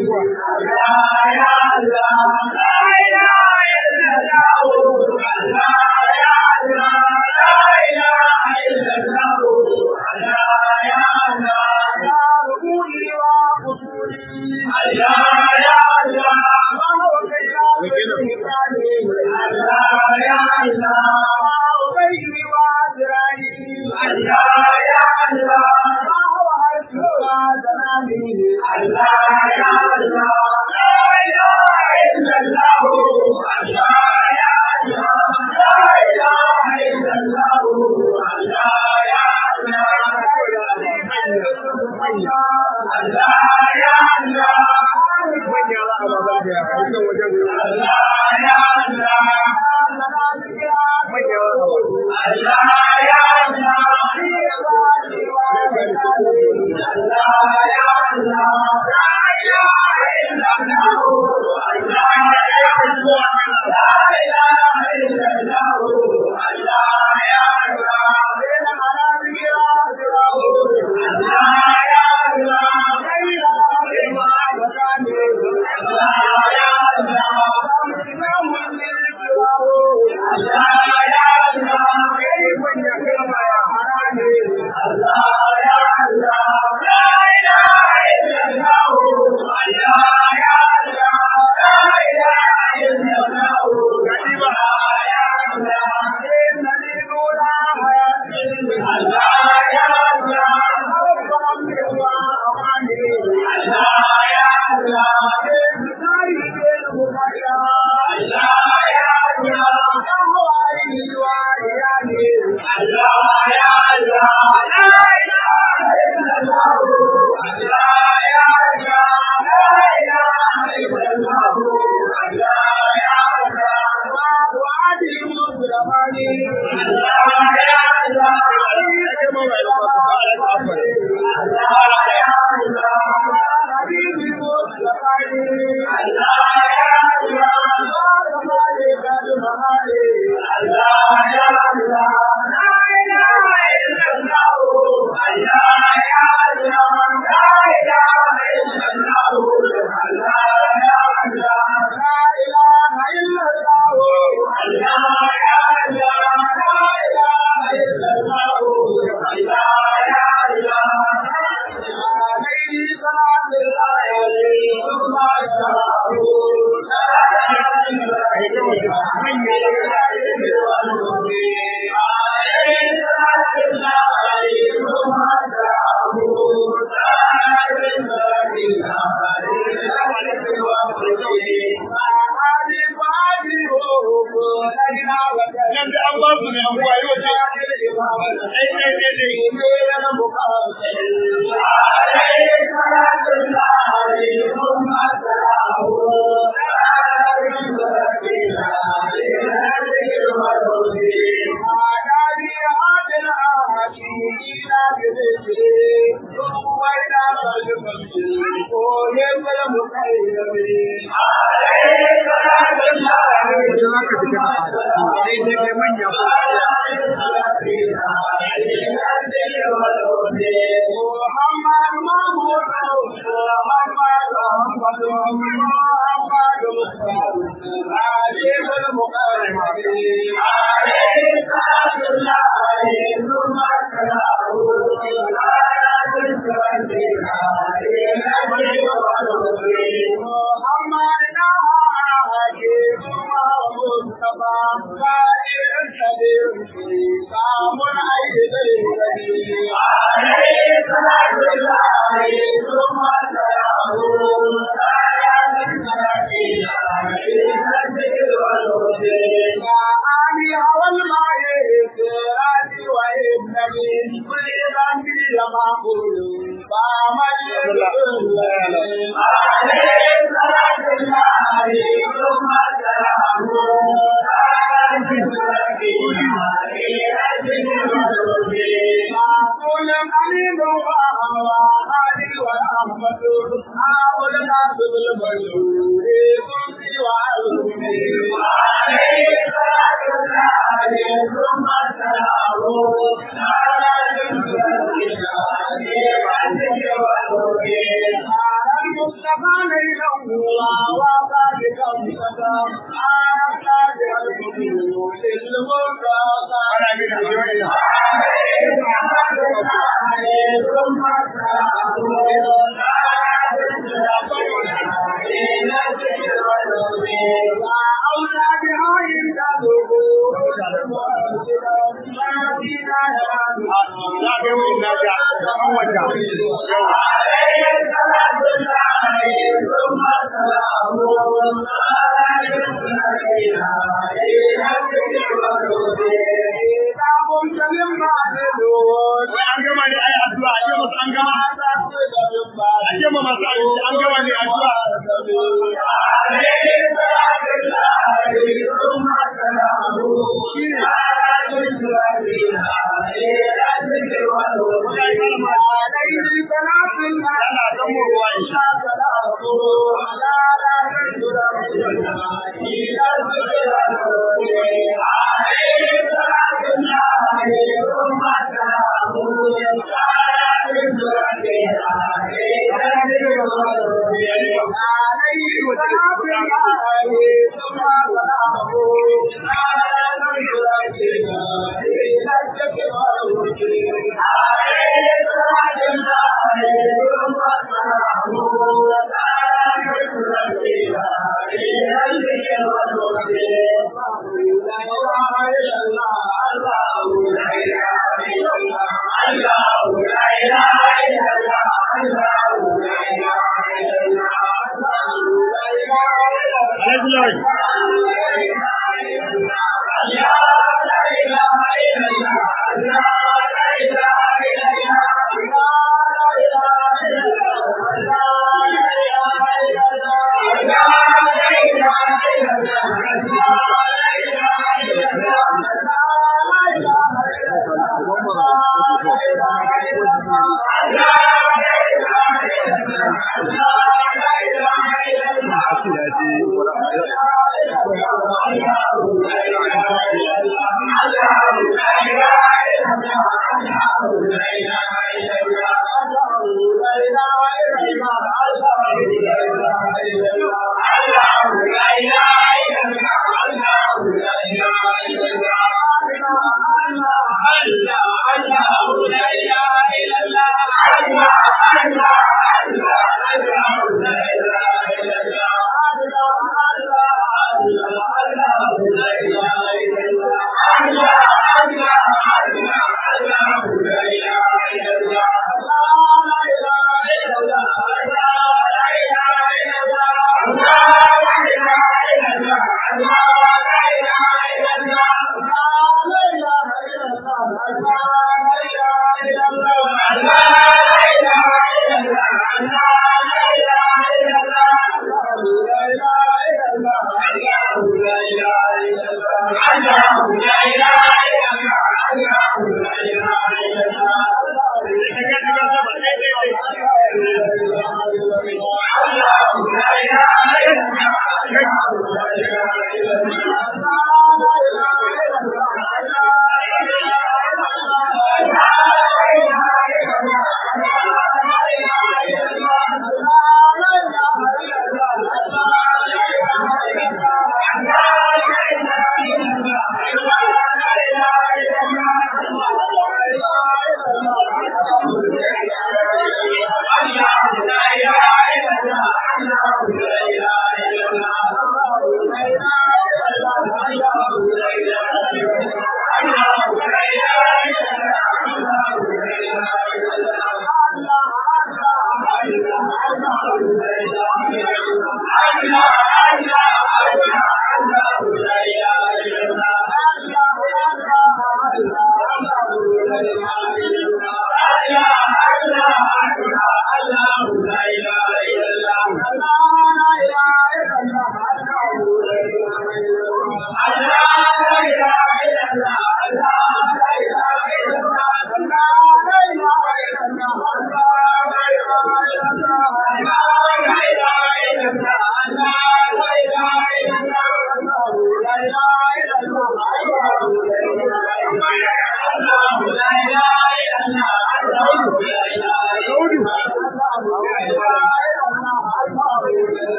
kuwa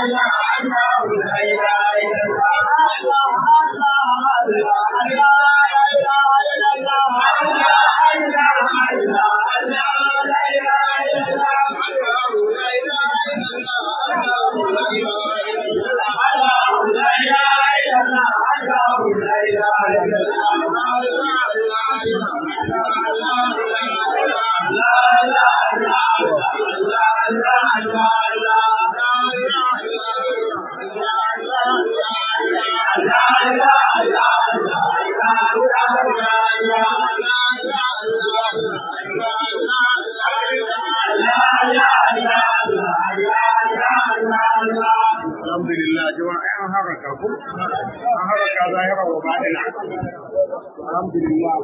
Alhamdulillah jama'a an haraka ku an haraka zahira wa baɗina alhamdulillah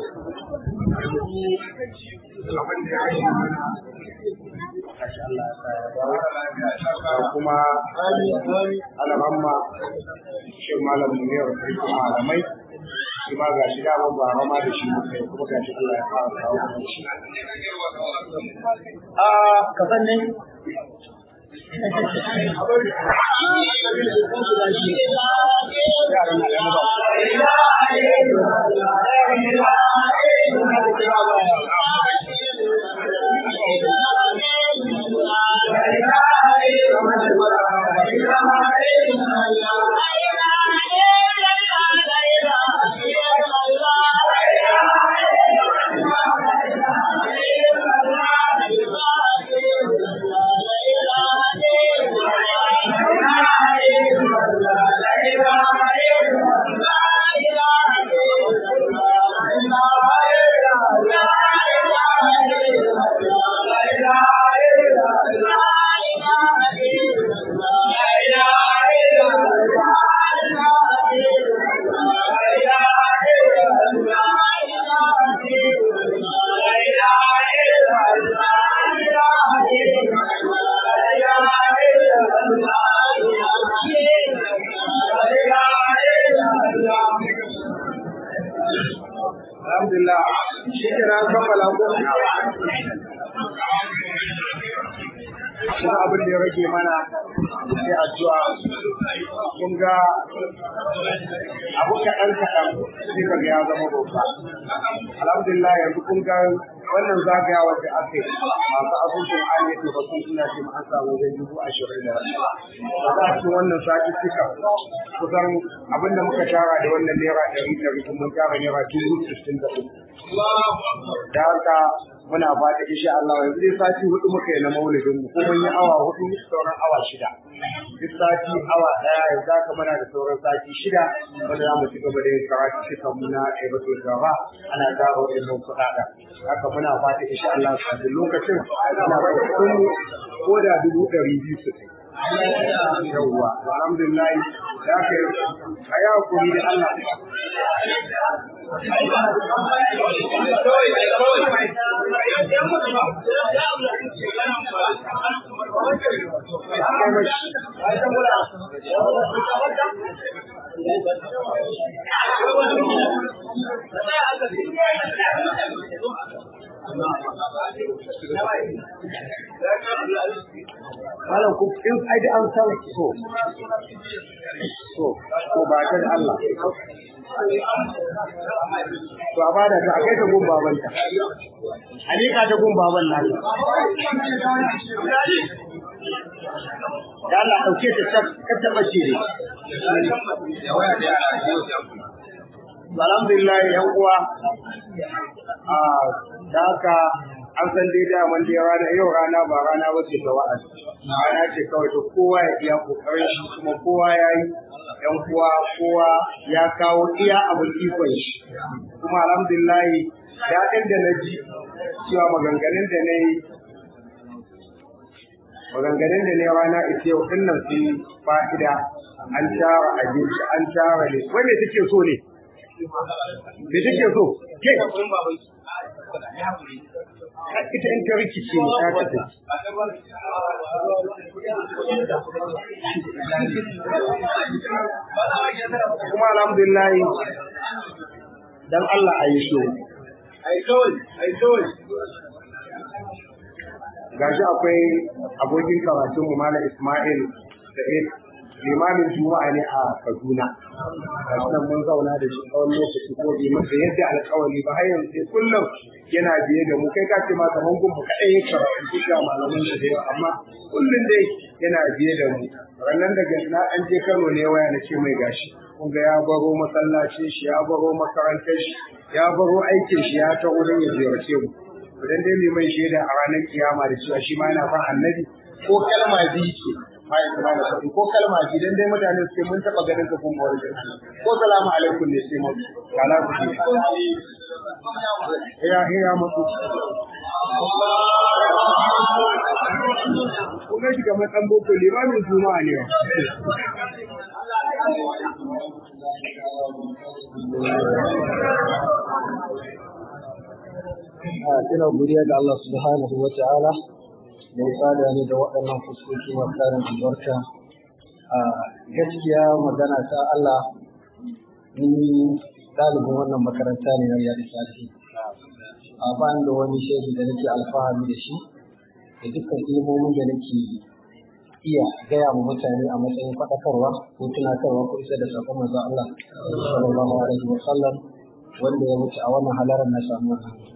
abin da ya yi mana kuma alhamma shi malam ne ya rufe malamai shi ma ga shi daman ba rama da shi mukai kuma ga shi Allah ya fara kawo shi ka san ne Alhamdulillah, shi ke na kammala ko kuma abin da ya rage mana sai addu'a kun ga abu kaɗan sai ka ga ya zama babba. Alhamdulillah yanzu kun ga wannan zagayawar da aka yi masu asusun ayyuka ba sun suna ce an samu wajen 20,000 da wani ba za a cikin wannan sati cika kusan abin da muka tara da wannan naira 100 mun tara naira 63. da haka muna fata insha Allah yanzu dai sati 4 muka yi na maulidin mu kuma mun yi awa 4 sauran awa 6 duk sati awa 1 yanzu haka muna da sauran sati 6 wanda za mu ci gaba da yin karatu cikin mu na aibatul gaba ana gaba wannan kuɗaɗen haka muna fata insha Allah a lokacin ana ba kuɗin mu ko da 200 su kai yawwa alhamdulillah da aka yi a yi hakuri da Allah malam ku in ai da an san so ba ta Allah to a bada ta akai ta gun baban ta alika ta gun baban nan da Allah dauke ta ka taba ce ne alhamdulillah yan uwa da haka an san dai daman dai rana ba rana ba ce ta wa'azi rana ce kawai to kowa ya iya kokarin shi kuma kowa ya yi yan uwa kowa ya kawo iya abin ikon shi kuma alhamdulillah daɗin da na ji cewa maganganun da ne rana ita yau ɗin nan sun fa'ida an tara abinci an tara ne wanda take so ne me take so ke ita in ta rikice ne ta tafi kuma alhamdulillah dan Allah a yi so ai kawai gashi akwai abokin karatun mu Malam Ismail Sa'id limamin juma'a ne a Kaduna sannan mun zauna da shi tsawon lokaci ko bai masa yadda alƙawari ba har yanzu sai kullum yana biye da mu kai ka ce ma kaman gunmu kaɗai ya karatu ga malaman da yawa amma kullum dai yana biye da mu rannan daga na an je Kano ne waya na ce mai gashi kun ga ya baro masallacin shi ya baro makarantar shi ya baro aikin shi ya ta wurin ya ziyarce mu idan dai mai shaida a ranar kiyama da cewa shi ma yana fa annabi ko kalma biyu ce mai kuma da sabi ko kalma biyu dan dai mutane suke mun taba ganin ka kun bawar ko salamu alaikum ne sai mu kala ku ya mutu kuma shi kamar dan boko limamin juma'a ne ina godiya ga Allah subhanahu wa ta'ala da ya tsada ni da waɗannan fuskoki masu tarin albarka. Gaskiya magana ta Allah ni ɗalibin wannan makaranta ne na Riyadu Salihin. Ba ni da wani shaidi da nake alfahari da shi da dukkan ilimomin da nake iya gaya wa mutane a matsayin faɗakarwa ko tunatarwa ko isa da sakon manzon Allah sallallahu alaihi wa sallam wanda ya mutu a wannan halarar na samu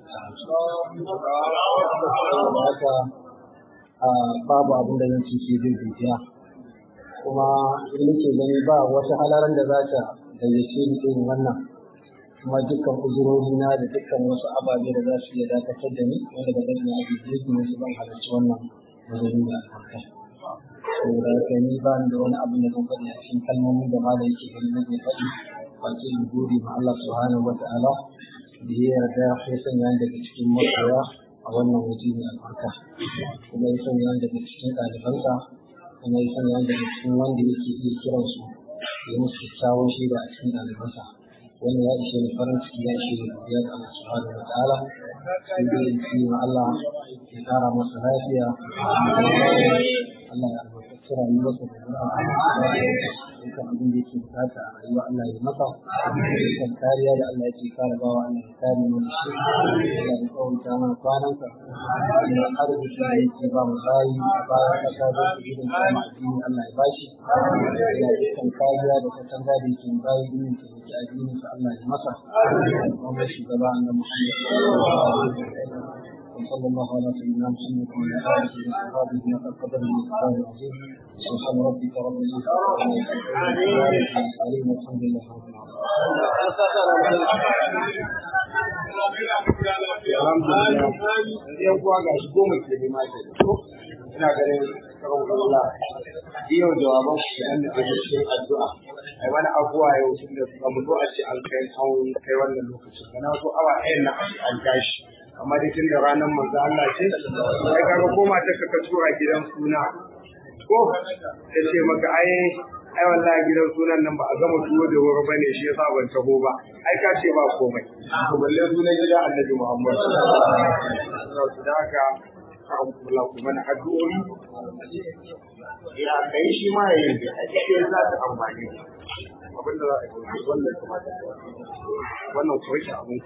haka babu abin da zan ci sai dai godiya kuma in nake gani ba wata halarar da za ta gayyace ni irin wannan kuma dukkan uzurori na da dukkan wasu ababe da za su iya dakatar da ni wanda ba zan iya ajiye su su ban halarci wannan uzuri da albarka saboda haka ni ba ni da wani abin da zan faɗi a cikin kalmomin da malam yake gani nake faɗi face in gode ma Allah subhanahu wata'ala da ya yarda ya sanya ni daga cikin masoya a wannan waje mai albarka kuma ya sanya ni daga cikin ɗalibansa kuma ya sanya ni daga cikin wanda yake iya kiransu ya musu kyakkyawan shaida a cikin ɗalibansa wannan ya ishe ni farin ciki ya ishe ni godiya ga Allah subhanahu wata'ala sai dai in ce ma Allah ya ƙara masa lafiya Allah ya albarkaci rayuwarsa da dukkan abin da yake bukata a rayuwa Allah ya masa dukkan kariya da Allah yake kare bawa Allah ya kare mana shi Allah ya kawanta mana kwanansa da arziki da yake ba mu bayi a bayan kasa da su gidan sama addini Allah ya bashi da dukkan kariya da katanga da yake bayi din ta yake addinin sa Allah ya masa kuma shugaba annabi Muhammad sallallahu alaihi wasallam وصلى الله على سيدنا محمد وعلى اله وصحبه وسلم قدر المقدار العظيم سبحان ربك رب العزه عما يصفون والحمد لله رب العالمين. ina ganin karon Allah yau jawaban shi an da cikin addu'a ai wani abuwa yau tun da suka mutu a ce an kai wannan lokacin kana so awa ɗayan na an tashi amma dai tun da ranar manzo Allah ce sai kaga koma ta ka tura gidan suna ko ta ce maka ai wallahi gidan sunan nan ba a gama tuwo da wuri bane shi yasa ban taho ba ai ka ce ba komai to balle sunan gidan Annabi Muhammad da haka Allah kuma na addu'o'i ya kai shi ma yayin da ake za ta amfani abin da za a yi wannan kuma wannan ko shi abin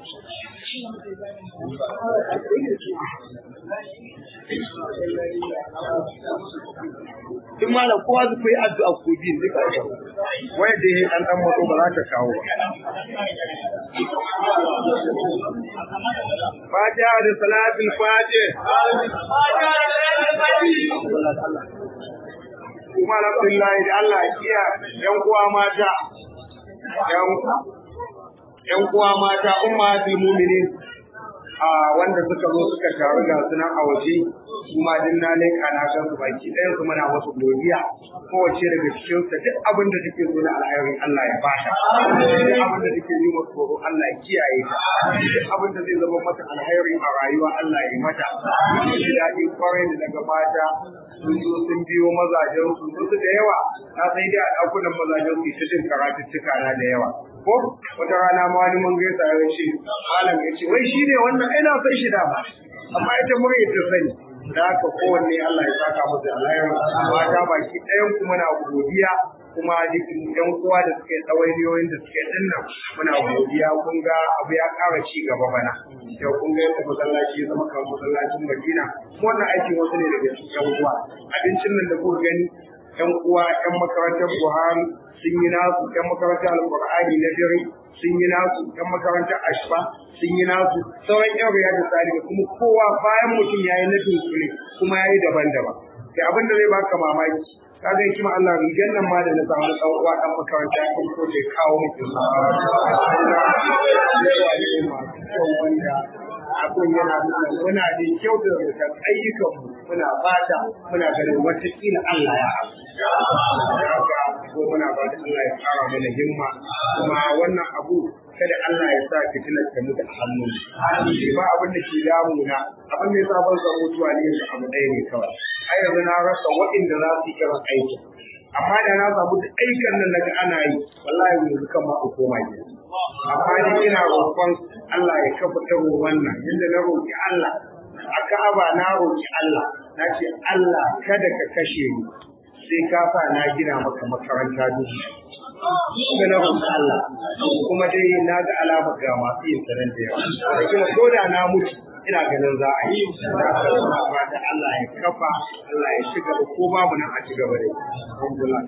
duk malam kowa zai yi addu'a ko biyu duka wai da yayi dan mato ba za ta kawo Fatiha da salatul Fatih kuma alhamdulillah da Allah ya yan uwa mata ummatul mu'minin wanda suka zo suka taru ga sunan a waje kuma din na leka na ga su baki ɗayan su muna wasu godiya kowace daga cikin ta duk abin da take so na alheri Allah ya bata duk abin da take yi masa tsoro Allah ya kiyaye ta duk abin da zai zama mata alheri a rayuwa Allah ya mata shi daɗi kwarai da daga mata sun zo sun biyo mazajen su da yawa na sai dai a ɗakunan mazajen su ta jin karatuttuka na da yawa ko wata rana ma wani mun gaisa ya ce malam ya ce wai shi ne wannan ina son shi da ba amma ita murya ta sani da haka kowanne Allah ya saka musu alheri mata baki ɗayan kuma na godiya kuma dukkan yan uwa da suke tsawainiyoyin da suke dinnan muna godiya kun ga abu ya ƙara ci gaba bana yau kun ga yadda masallaci ya zama kamar masallacin Madina wannan aikin wasu ne daga cikin yan uwa abincin nan da kuka gani ƴan uwa ƴan makarantar Buhari sun yi nasu, ƴan makarantar Alƙur'ani na dare sun yi nasu, ƴan makarantar Ashfa sun yi nasu, sauran ƴan Riyadu Salihin kuma kowa bayan mutum yayi na dunkule kuma yayi daban-daban. Sai abin da zai baka mamaki kaga hikima Allah rigan nan ma da na samu dan uwa dan makaranta ko ko da kawo muku wanda abun yana nuna muna da kyau da ayyukan mu muna fata muna ganin wata kila Allah ya haka ko muna fata Allah ya fara mana himma kuma wannan abu kada Allah ya sa fitilar ta mutu a hannun shi ba abin da ke damuna abin da ya sa ban san mutuwa ne yanzu abu ɗaya ne kawai ai yanzu na rasa waɗanda za su yi irin aikin amma da na samu duk aikin nan daga ana yi wallahi yanzu kan ma ku koma gida amma ni ina roƙon Allah ya kafa irin wannan yadda na roƙi Allah a Ka'aba na roƙi Allah na ce Allah kada ka kashe ni sai ka sa na gina maka makaranta dubu kuma na roƙi Allah kuma dai na ga alamar ga masu yin sanar da yawa da kuma ko da na mutu ina ganin za a yi da Allah ya kafa Allah ya shiga da ko babu nan a cigaba da alhamdulillah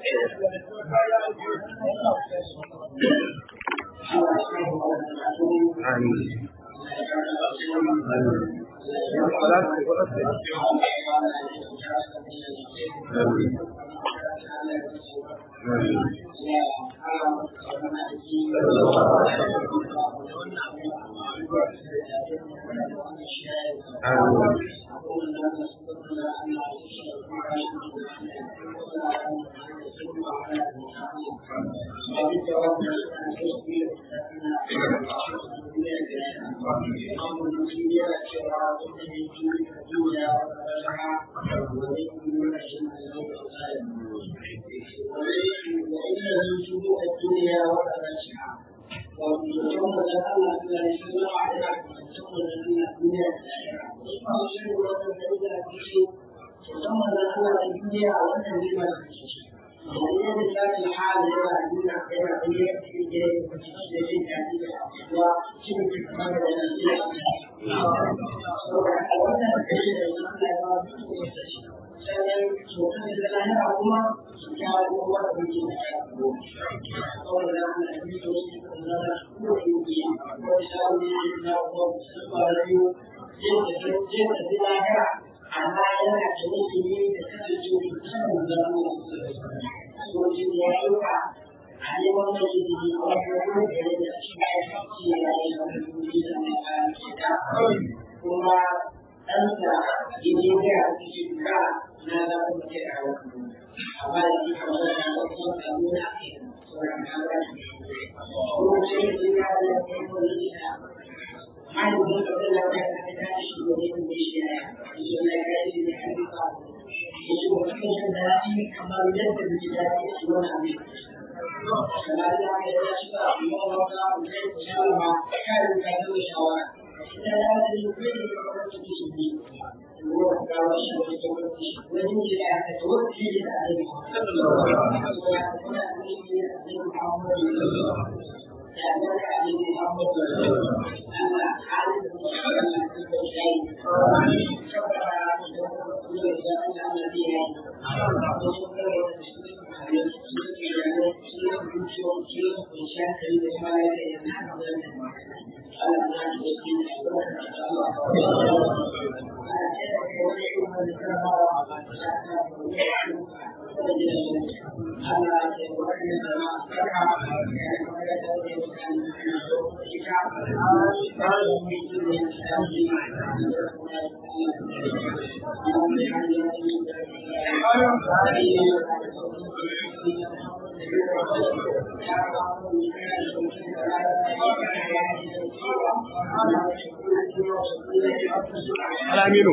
Alaminu.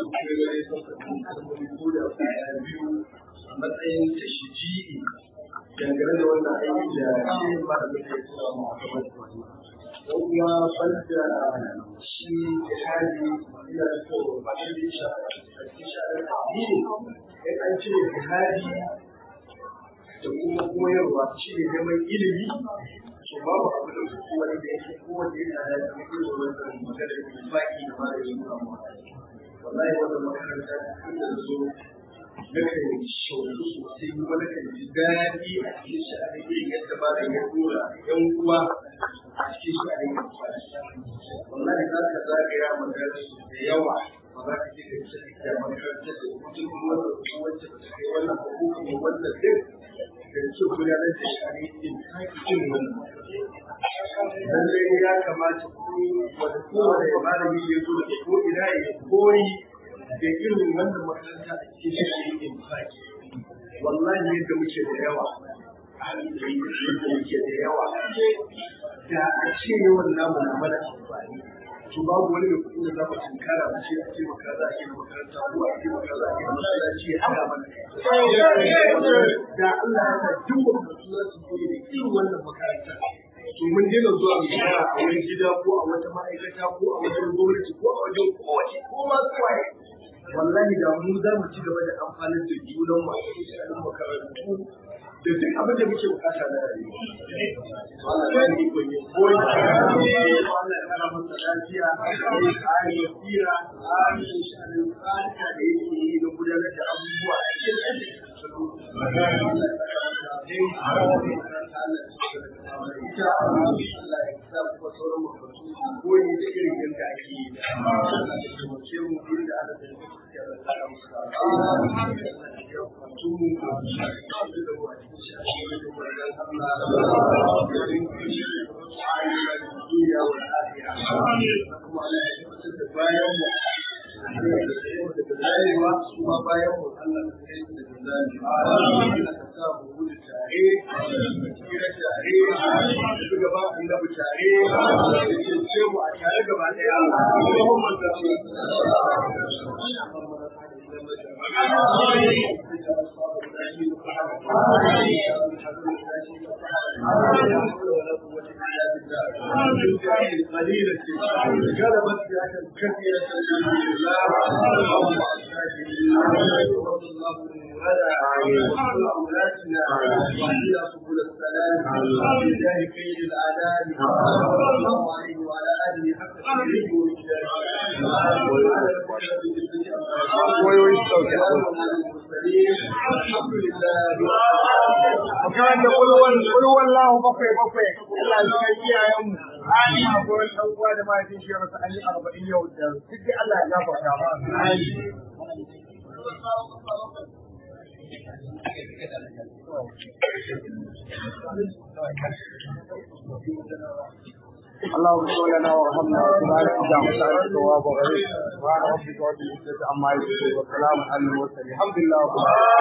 matsayin tashji'i dangane da wannan aiki da shi ba da muke tsara mu a gaban kuma banda shi jihadi ina so ba shi da shi a cikin an ce jihadi da kuma koyarwa shi ne neman ilimi to babu abu da su wanda yake kowanne yana da irin wannan magana da baki da mara yin amma wallahi wannan makaranta da zo na kan shauku sosai kuma na kan ji daɗi a cikin shi a cikin yadda ba da ya dora yan uwa a cikin shi a cikin wallahi za ka zagaya magana da yawa ba za ka je ka ci da makarantar da mutum wanda wacce ba ta kai wannan hukumar ne wannan duk da ke gudanar da shi a cikin haƙƙin wannan lallai ya kamata wanda kowane malami ya zo da ko ina ya koyi da irin wannan makaranta a cikin shirin infaki wallahi yadda muke da yawa yadda muke da yawa da a ce yawan namu na mana amfani to babu wani mai kuɗi da za mu tunkara mu ce a ce maka za a yi makaranta ko a ce maka za a yi masallaci ya haɗa mana da Allah ya sa duk makarantu za su koyi da irin wannan makaranta to mun daina zuwa mu shara a wani gida ko a wata ma'aikata ko a wajen gwamnati ko a wajen kowace ko ma tsuwaye wallahi da mu za mu ci gaba da amfanin da junan mu a cikin makarantu da duk abin da muke bukata na rayuwa. Allah ya yi ko yin koyi Allah ya kara masa lafiya ya kare tsira kare shanin tsarika da yake yi na gudanar da abubuwa a cikin aiki Allah ya sa kuma sauran makarantu koyi da irin yadda ake yi da Allah ya taimake mu da Allah Makaranta kulwallahu bakwai bakwai Allah ya kai iyayenmu ani akwai dan uwa da mahaifin shi rasa an yi 40 yau da duk Allah ya gafarta ba اللهم صل لنا وارحمنا وبارك وجعلنا الثواب وغيره سبحان ربك رب العزة عما يصفون وسلام على المرسلين الحمد لله